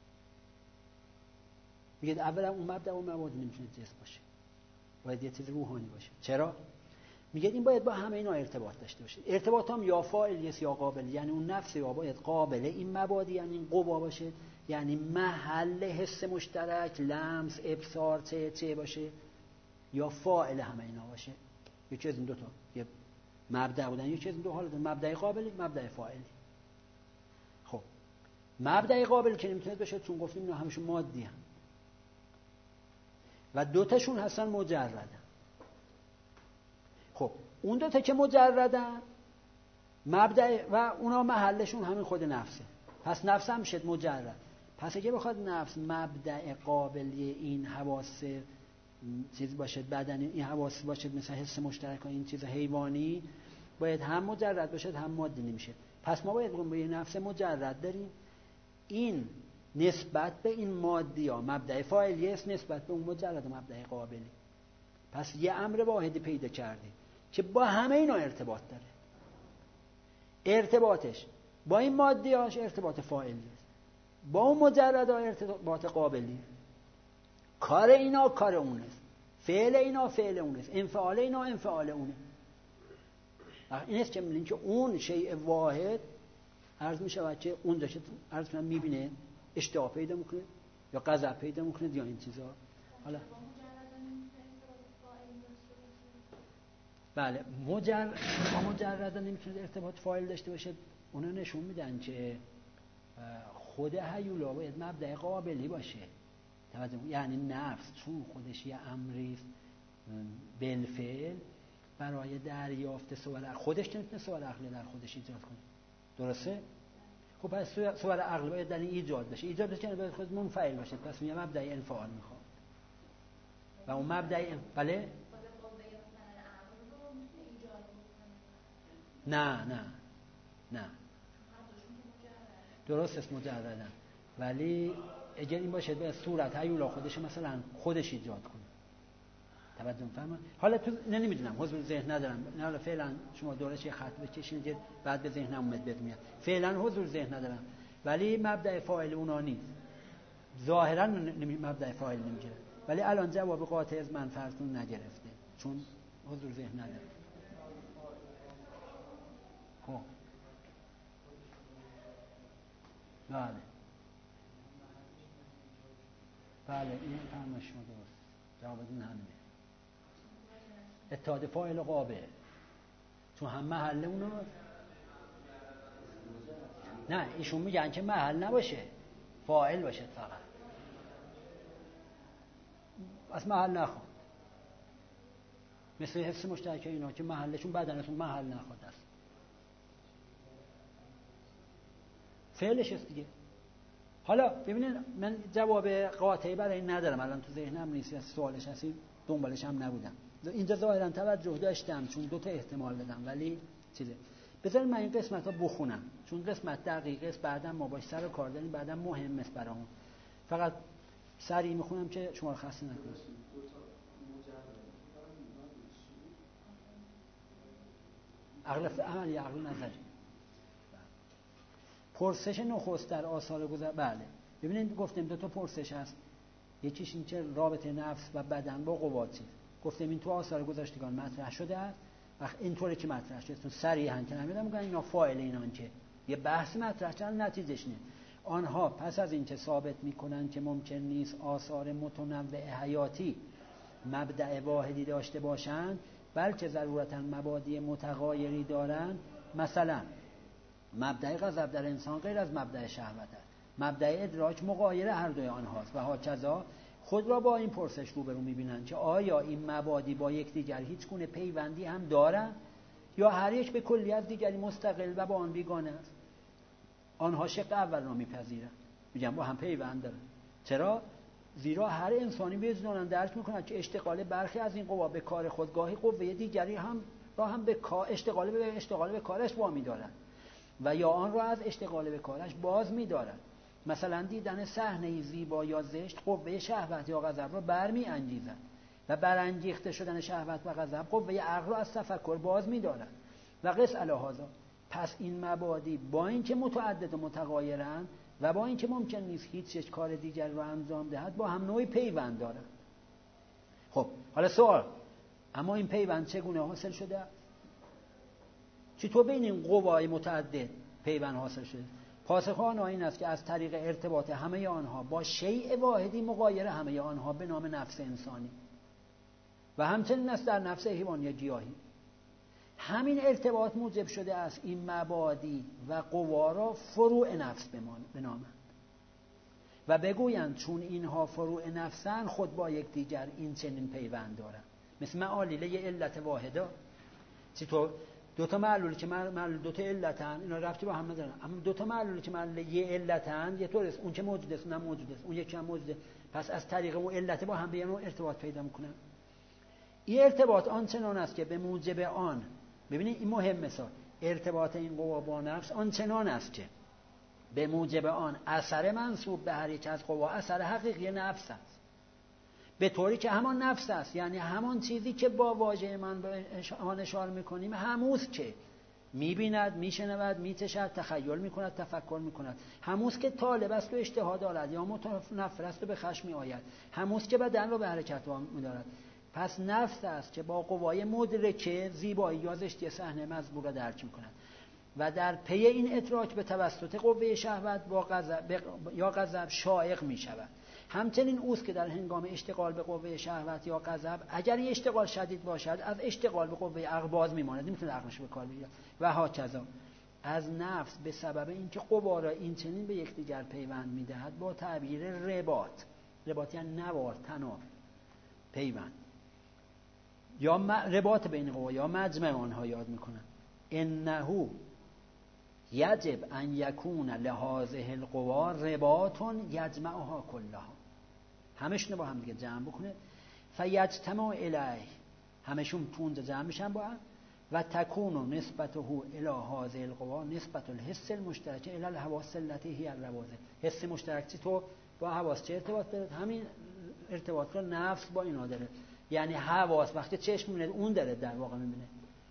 میگه اولا اون مبدا و المبادی نمیتونه جسم باشه، باید یه چیز روحانی باشه. چرا؟ میگه این باید با همه اینا ارتباط داشته باشه. ارتباط هم یا فاعل است یا قابل، یعنی اون نفس یا باید قابله این مبادی، یعنی این قوا باشه، یعنی محل حس مشترک، لمس، ابصار چه باشه، یا فاعل همه اینا باشه. یکی از این دو تا، یه مبدا بودن، یکی از این دو حالت، مبدأ قابلی، مبدأ فاعلی. خب مبدأ قابل که نمیتونه باشه چون گفتیم اینا همشون مادی هم. و دو تاشون هستن مجردن. خب اون دو تا که مجردن مبدأ و اونا محلشون همین خود نفسه. پس نفس هم میشه مجرد. پس اگه بخواد نفس مبدأ قابلی این حواس چیز باشه، بدنی این حواس باشه، مثلا حس مشترک این چیز حیوانی، باید هم مجرد باشه هم مادی نمیشه. پس ما باید با یه نفس مجرد داریم. این نسبت به این مادی ها مبدأ فاعلی است، نسبت به اون مجرد مبدأ قابلی. پس یه امر واحدی پیدا کردیم که با همه اینا ارتباط داره. ارتباطش با این مادی هاش ارتباط فاعلی است، با اون مجرد ها ارتباط قابلی. کار اینا کار اون است، فعل اینا فعل اون است، انفعال اینا انفعال اونه. این است که میگیم که اون شیء واحد عرض میشه که اون داشته عرض کنم میبینه، اشتها پیدا میکنه یا غضب پیدا میکنه یا این چیزا. حالا بله مجرد نمیتونه ارتباط فاعل داشته باشه. اونا نشون میدن که خود هیولا باید مبدأ قابلی باشه. یعنی نفس چون خودش یه امری بالفعل برای دریافت صور خودش نمیتونه صور عقلی در خودش ایجاد کنه. درسته؟ خب پس صور عقلی باید در این ایجاد بشه. ایجاد بشه که باید خود منفعل باشه. پس میگه مبدأ انفعال میخواد. و اون مبدأ بله؟ نه درست است مجردن، ولی اگر این باشه به صورت هیولا خودش مثلا خودش ایجاد کنه. توجه می‌فرمایید؟ حالا تو نمیدونم، حضور ذهن ندارم. نه حالا فعلا شما دورش یه خط بکشین که بعد به ذهنم میاد. فعلا حضور ذهن ندارم، ولی مبدأ فاعل اونا نیست. ظاهرا مبدأ فاعل نمیگیره، ولی الان جواب قاطع از من فرضتون نگرفته چون حضور ذهن ندارم. خب بله این هم شما درست. جوابتون همینه. اتحاد فاعل و قابل چون هم محل اونو نه ایشون میگن که محل نباشه، فاعل باشه فقط. از محل نخواد، مثل حس مشترک اینا که محلشون بدنشون محل نخواد است، فعلش است دیگه. حالا ببینید من جواب قاطعی برای این ندارم الان تو ذهنم نیست، سوالش هستی دنبالش هم نبودم. اینجا ظاهرا توجه داشتم چون دو تا احتمال دادم ولی چیزه. بذارید من این قسمت ها بخونم چون قسمت دقیقه است، بعدا ما باش سر کار داریم، بعدا مهم است برامون. فقط سریع میخونم که شما رو خسته نکنم. عقل عملی عقل نظری. پرسش نخست در آثار گذشته. بله ببینید گفتیم دو تا پرسش هست، یکیش این که رابطه نفس و بدن با قوا چیه. گفتیم این تو آثار گذشتگان مطرح شده است. وقت اینطوری که مطرح شده تو صریحا که نمیدونم میگن اینا فاعل اینان که یه بحث مطرح کردن نتیجهش نه. آنها پس از اینکه ثابت میکنن که ممکن نیست آثار متنوع حیاتی مبدأ واحدی داشته باشند، بلکه ضرورتاً مبادی متغایری دارند. مثلا مبدأ غضب در انسان غیر از مبدأ شهوت است. مبدأ ادراک مغایر هر دوی آنهاست و هاکذا. خود را با این پرسش روبرو می‌بینند که آیا این مبادی با یکدیگر هیچ گونه پیوندی هم دارند یا هر یک به کلی از دیگری مستقل و با آن بیگانه است. آنها شق اول را می‌پذیرند، میگن با هم پیوند دارند. چرا؟ زیرا هر انسانی وجداناً درک می‌کند که اشتغال برخی از این قوا به کار خود گاهی قوه دیگری هم به اشتغال به کارش وامی دارد و یا آن را از اشتغال به کارش باز می‌دارد. مثلا دیدن صحنه زیبا یا زشت قوه شهوت یا غضب را برمی‌انگیزد و برانگیخته شدن شهوت و غضب قوه عقل را از تفکر باز می‌دارد و قس علی هذا. پس این مبادی با اینکه متعدد و متغایرند و با اینکه ممکن نیست هیچ یک کار دیگر را انجام دهد، با هم نوعی پیوند دارند. خب حالا سوال، اما این پیوند چگونه حاصل شده؟ چطور بین این قوای متعدد پیوند حاصل شده؟ پاسخ آنها این است که از طریق ارتباط همه آنها با شیء واحدی مغایر همه آنها به نام نفس انسانی و همچنین است در نفس حیوانی گیاهی. همین ارتباط موجب شده است این مبادی و قوا را فروع نفس بنامند و بگویند چون اینها فروع نفسند خود با یکدیگر این چنین پیوند دارند. مثل معالیله علت واحده. چطور؟ دو تا معلولی که دو تا علتن، اینا ربطی با هم ندارن، اما دو تا معلولی که معلول یه علتن، یه طور است اون که موجود است نه موجود است، اون یکی هم موجوده، پس از طریق اون علت با هم به نوع ارتباط پیدا میکنن. این ارتباط آنچنان است که به موجب آن، ببینید این مهم مثال، ارتباط این قوا با نفس آنچنان است که به موجب آن اثر منسوب به هر یک از قوا اثر حقیقی نفس است، به طوری که همان نفس است، یعنی همان چیزی که با واژه من به آن اشاره میکنیم هموست که میبیند، میشنود، میچشد، تخیل میکند، تفکر میکند، هموست که طالب است و اشتها دارد یا متنفر است و به خشم میآید، هموست که بدن را به حرکت وامی‌دارد. پس نفس است که با قوای مدرکه زیبایی یا زشتی صحنه مزبور را درک میکند و در پی این ادراک به توسط قوه شهوت یا غضب شائق میشود. همچنین اوست که در هنگام اشتغال به قوه شهوت یا غضب اگر این اشتغال شدید باشد از اشتغال به قوه عقل باز میماند، نمیتونه عقلش به کار بگیرد و هاکذا. از نفس به سبب اینکه قوا را این چنین به یکدیگر پیوند میدهد با تعبیر رباط یعنی نوار، تناب، پیوند یا رباط بین قوا یا مجمع آنها یاد میکنند. انه یجب ان یکون لهذه القوا رباط یجمعها کلها، همشون با هم دیگه جمع بکنه، فیجتمع الیه، همشون تو اونجا جمع میشن با هم، و تکون نسبته الی هذه القوا نسبت الحس المشترک الی الحواس التي هی الروازه. حس مشترک تو با حواس چه ارتباط داره؟ همین ارتباط رو نفس با اینا داره، یعنی حواس وقتی چشم میبینه اون داره در واقع میبینه.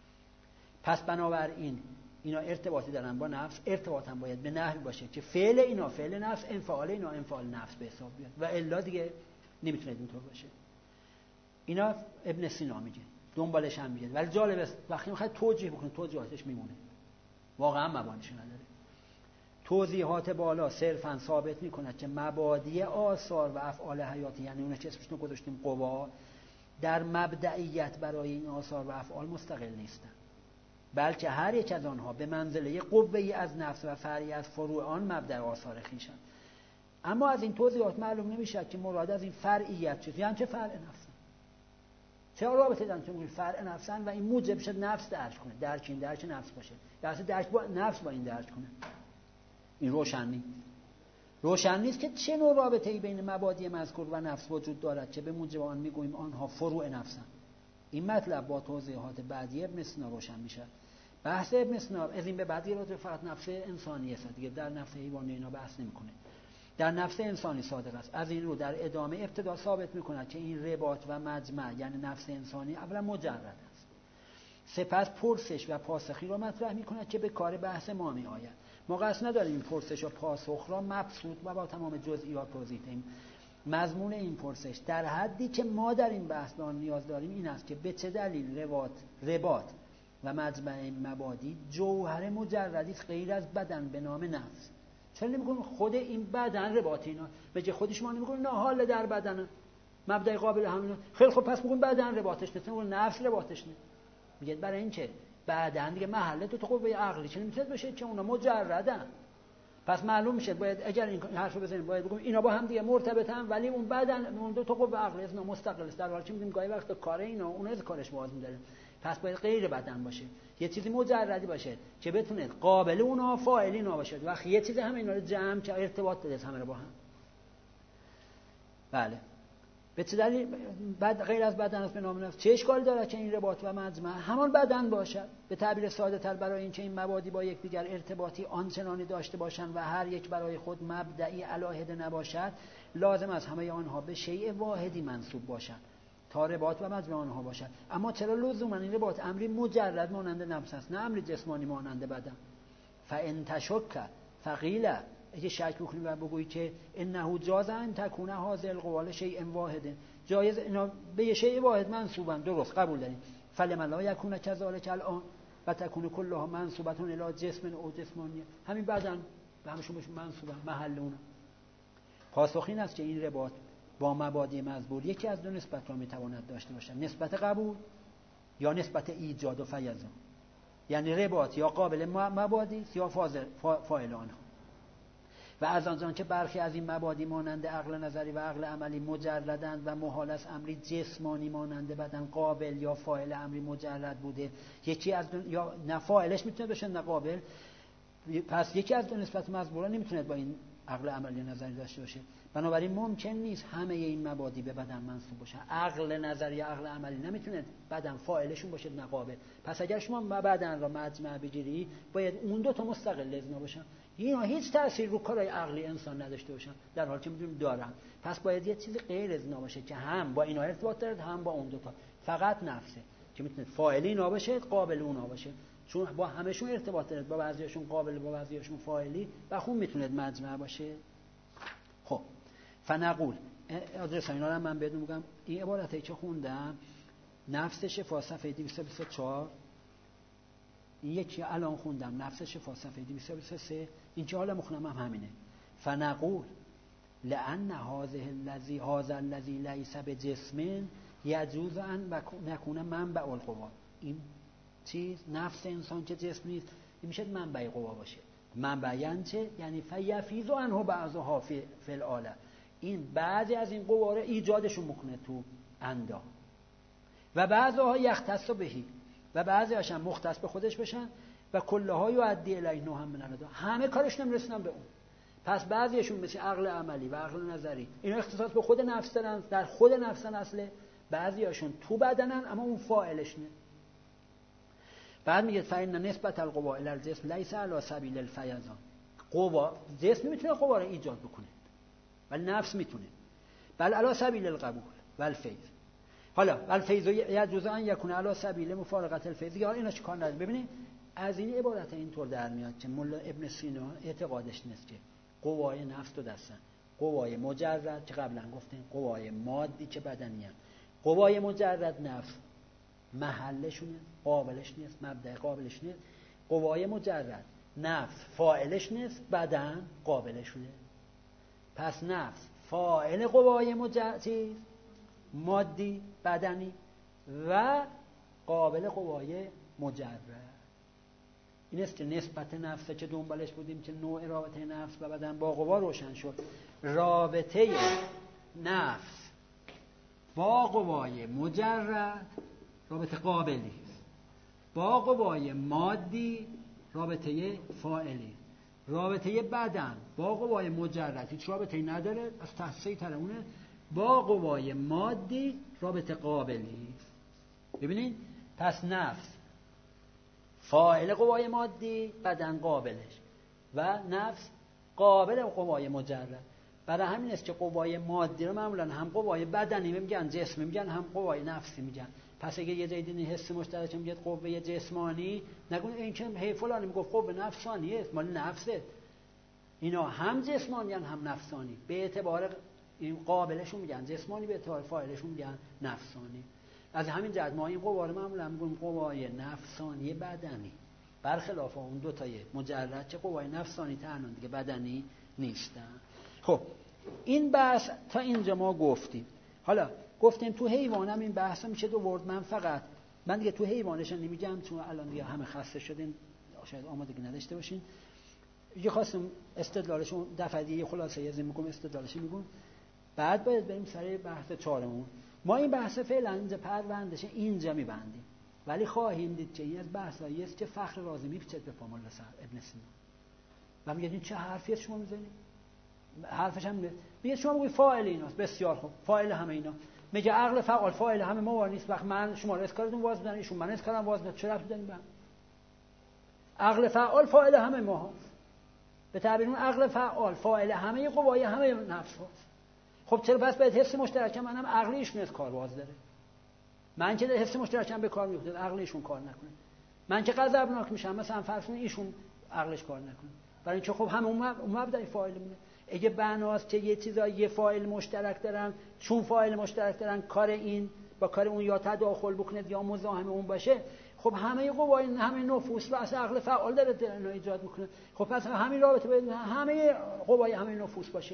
پس بنابراین اینا ارتباطی دارن با نفس، ارتباط هم باید به نحوی باشه که فعل اینا فعل نفس، انفعال اینا انفعال نفس به حساب بیاد و الا دیگه نمیتونه اینطور باشه. اینا ابن سینا میگه، دنبالش هم میگه، ولی جالب است وقتی میخواد توجیه بکنه توجیهاتش میمونه، واقعا مبانیش نداره. توضیحات بالا صرفا ثابت میکنه که مبادی آثار و افعال حیاتی، یعنی اون که اسمش رو گذاشتیم قوا، در مبدئیت برای این آثار و افعال مستقل نیستن، بلکه هر یک از آنها به منزله قوه‌ای از نفس و فرعی از فروع آن مبدأ آثار خویشند. اما از این توضیحات معلوم نمیشه که مراد از این فرعیت چیه، یعنی چه فرع نفسن، چه رابطه دارن که فرع نفسن و این موجب شد نفس درک کنه، درک نفس باشه، یا اصلا درک با نفس با این درک کنه. این روشن نیست که چه نوع رابطه‌ای بین مبادی مذکور و نفس وجود دارد که به موجب آن میگوییم آنها فروع نفسن. این مطلب با توضیحات بعدی ابن سینا روشن میشه. بحث ابن سینا از این به بعد راجع فقط نفس انسانی است، دیگه در نفس حیوانی اینا بحث نمیکنه. در نفس انسانی صادق است. از این رو در ادامه ابتدا ثابت میکند که این رباط و مجمع یعنی نفس انسانی اولا مجرد است، سپس پرسش و پاسخی را مطرح میکند که به کار بحث ما میآید. ما قصد نداریم این پرسش و پاسخ را مبسوط و با تمام جزئیات توضیح دهیم. مضمون این پرسش در حدی که ما در این بحث به آن نیاز داریم این است که به چه دلیل رباط و مجمع مبادی جوهر مجردی است غیر از بدن به نام نفس. چرا نمیگیم خود این بدن رباط اینا؟ به جای خودش ما نمیگیم نه حال در بدن، مبدأ قابل همین. خیلی خب پس میگم بدن رباطش نیست، میگم نفس رباطش نیست. میگه برای این که بعدن دیگه محل تو قوه عقلی چه نمیتونه بشه، چه اونا مجردن. پس معلوم میشه باید اگر این حرفو بزنیم باید بگیم اینا با هم دیگه مرتبطن، ولی اون بعدن اون دو تا قوه عقلی از مستقل است، در حالی که میگیم گاهی وقت کار اینا اون از کارش باز می‌داره. پس باید غیر بدن باشه، یه چیزی مجردی باشه که بتونه قابل اونها فاعلی اینا باشه. وقتی یه چیز همه اینا رو جمع که ارتباط داره همه رو با هم. بله. به چه دلیل بعد غیر از بدن است به نام نفس؟ چه اشکالی داره که این رباط و مجمع همان بدن باشد؟ به تعبیر ساده تر برای اینکه این مبادی با یکدیگر ارتباطی آنچنانی داشته باشند و هر یک برای خود مبدئی علاهده نباشد، لازم است همه آنها به شیء واحدی منسوب باشند تا رباط و مجمع آنها باشد. اما چرا لزوما این رباط امری مجرد مانند نفس است، نه امری جسمانی مانند بدن؟ فان تشک فقیل، اگه شک بکنی و بگویی که انه جاز ان تکون هذه القوال شیء واحد، جایز اینا به یه شیء واحد منسوبن، درست قبول داریم. فلما لا یکون کذالک الان و تکون کلها منسوبه الی جسم او جسمانی، همین بعدن به همشون بهشون منسوبن محل اون. پاسخ این است که این رباط با مبادی مذکور یکی از دو نسبت را میتواند داشته باشد، نسبت قبول یا نسبت ایجاد و فیضان. یعنی رباط یا قابل مبادی یا فاعل آنها. و از آن که برخی از این مبادی مانند عقل نظری و عقل عملی مجردند و محال است امری جسمانی مانند بدن قابل یا فاعل امری مجرد بوده، یکی از یا نه فاعلش میتونه بشه نه قابل، پس یکی از دو نسبت مذکورا نمیتونه با این عقل عملی نظری داشته باشه. بنابراین ممکن نیست همه این مبادی به بدن منسوب باشن. عقل نظری یا عقل عملی نمیتونه بدن فاعلشون باشه نه قابل. پس اگر شما بدن را مجمع بگیری باید اون دو تا مستقل ازنا باشن، اینا هیچ تأثیر رو کارهای عقلی انسان نداشته باشن، در حالی که میدونیم دارن. پس باید یه چیز غیر ازنا باشه که هم با اینا ارتباط داره هم با اون دو تا، فقط نفسه که میتونه فاعل اینا باشه قابل اونا باشه، چون با همشون ارتباط داره، با بعضیاشون قابل با بعضیاشون فاعلی و خون میتونه مجمع باشه. خب فنقول آدرس اینا رو من بهتون میگم. این عبارتی که خوندم نفس شفا صفحه 224، این یکی الان خوندم نفس شفا صفحه 223، این که حالا مخونم هم همینه. فنقول لأن هذا الذي ليس بجسم يجوز ان نكون منبع القوا. این چیز نفس انسان که جسم نیست این میشه منبع قوا باشه. منبع یعنی چه؟ یعنی فیفیض عنه بعضها فی العالم، این بعضی از این قوا رو ایجادشون میکنه تو اندام و بعضها یختص بهی و بعضی هاشم مختص به خودش بشن و کلها یؤدی الیه نوعا من الرضا، همه کارش نمیرسن به اون. پس بعضیشون مثل عقل عملی و عقل نظری اینا اختصاص به خود نفس دارن، در خود نفسن اصله، بعضیاشون تو بدنن اما اون فاعلش نه. بعد میگه فإن نسبت القوا الی الجسم لیس علی سبیل الفیضان، قوا جسم میتونه قوا رو ایجاد بکنه ولی نفس میتونه، بل علی سبیل القبول و الفیض. حالا الفیض یجوز ان یکون علی سبیل مفارقت الفیض، یا اینا چیکار نداره. ببینید از این عبارت اینطور در میاد که مولا ابن سینا اعتقادش نیست که قوای نفس دو دستن، قوای مجرد که قبلا گفتیم، قوای مادی که بدنی هست. قوای مجرد نفس محلشونه، قابلش نیست، مبدأ قابلش نیست. قوای مجرد نفس فاعلش نیست، بدن قابلشونه. پس نفس فاعل قوای مجرد مادی بدنی و قابل قوای مجرد. این است که نسبت نفس که دنبالش بودیم که نوع رابطه نفس و بدن با قوا روشن شد. رابطه نفس با قوای مجرد رابطه قابلی، با قوای مادی رابطه فاعلی. رابطه بدن با قوای مجرد هیچ رابطه‌ای نداره، از تحصیل ترونه، با قوای مادی رابطه قابلی. ببینید پس نفس فاعل قوای مادی، بدن قابلش، و نفس قابل قوای مجرد. برای همین است که قوای مادی رو معمولا هم قوای بدنی میگن، جسمی میگن، هم قوای نفسی میگن. پس اگه یه جای دیدین حس مشترک میگه قوه جسمانی، نگون این که هی فلانی میگه قوه نفسانیه، مال نفسه. اینا هم جسمانی هم نفسانی، به اعتبار این قابلشون میگن جسمانی، به اعتبار فاعلشون میگن نفسانی. از همین جهت ما این قوا رو معمولا میگیم قوای نفسانی بدنی، برخلاف اون دو تای مجرد که قوای نفسانی تنها دیگه بدنی نیستن. خب این بحث تا اینجا ما گفتیم. حالا گفتیم تو حیوانم این بحثا میشه دو ورد. من دیگه تو حیوانش نمیگم چون الان دیگه همه خسته شدین، شاید آمادگی نداشته باشین. یه خواستم استدلالشون دفعه دیگه خلاصه از این میگم استدلالش میگم، بعد باید بریم سر بحث چهارمون. ما این بحث فعلا اینجا پروندهش اینجا میبندیم، ولی خواهیم دید که این از بحثایی است که فخر رازی میپیچد به پامال ابن سینا و میگه این چه حرفی شما میزنید. حرفش هم میگه شما میگید فاعل ایناست. بسیار خوب، فاعل همه اینا. میگه عقل فعال فاعل همه ما نیست. وقت من شما رو اسکارتون واز بدن، ایشون من اسکارم واز بدن، چه ربطی داریم به هم؟ عقل فعال فاعل همه ما هست. به تعبیر اون عقل فعال فاعل همه قوای همه نفس هست. خب چرا پس باید حس مشترکم منم عقلیش نیست کار باز داره؟ من که حس مشترکم به کار میفته عقلشون کار نکنه. من که غضبناک میشم مثلا فرض کنید ایشون عقلش کار نکنه، برای اینکه خب همه اون مبدأ فاعل مونه. اگه بناست که یه چیزای یه فاعل مشترک دارن، چون فاعل مشترک دارن کار این با کار اون یا تداخل بکنه یا مزاحم اون باشه، خب همه قوای همه نفوس و اصلا عقل فعال داره اینا ایجاد میکنه. خب پس همین رابطه باید همه قوای همه نفوس باشه،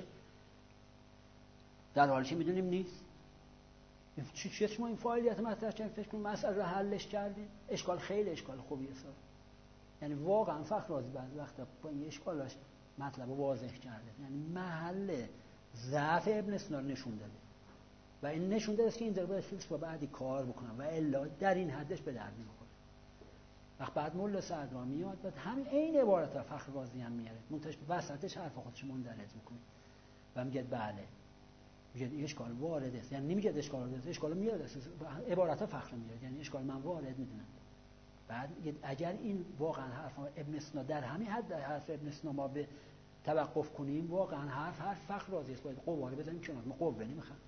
در حالی که میدونیم نیست. چی شما این فاعلیت مطرح کردین؟ فکر کنم مسئله رو حلش کردین. اشکال خیلی اشکال خوبیه اصلا. یعنی واقعا فخر رازی بعضی وقتا با این اشکالاش مطلب رو واضح کرده، یعنی محل ضعف ابن سینا نشون داده و این نشون داده که این در باید فیلسوفا بعدی کار بکنن و الا در این حدش به درد نمیخوره. وقت بعد مولا صدرا میاد بعد همین عین عبارت فخر رازی هم میاره، منتش وسطش حرف خودش مندرج میکنه و میگه بله، میگه اشکال وارد است. یعنی نمیگه اشکال وارد است، اشکال میاد است، عبارت فخر میاد، یعنی اشکال من وارد میدونم. بعد اگر این واقعا حرف ابن سینا در همین حد حرف ابن سینا ما به توقف کنیم، واقعا حرف فخر رازی است، باید قوا رو بزنیم کنار، ما قوه نمیخوام.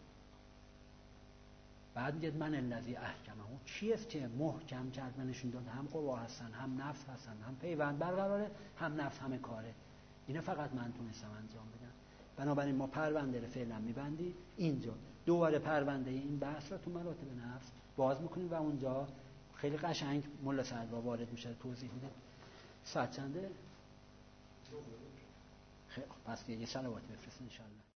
بعد میگه من الذی احکمه، چیست که محکم کرد و نشون داد هم قوا هستن هم نفس هستن هم پیوند برقراره هم نفس همه کاره. اینا فقط من تونستم انجام بدم. بنابراین ما پرونده رو فعلا میبندی اینجا، دوباره پرونده این بحث رو تو مراتب نفس باز میکنیم و اونجا خیلی قشنگ مولا صدرا وارد میشه توضیح میده. ساعت چنده؟ خیلی پس یه صلواتی بفرستین ان شاء الله.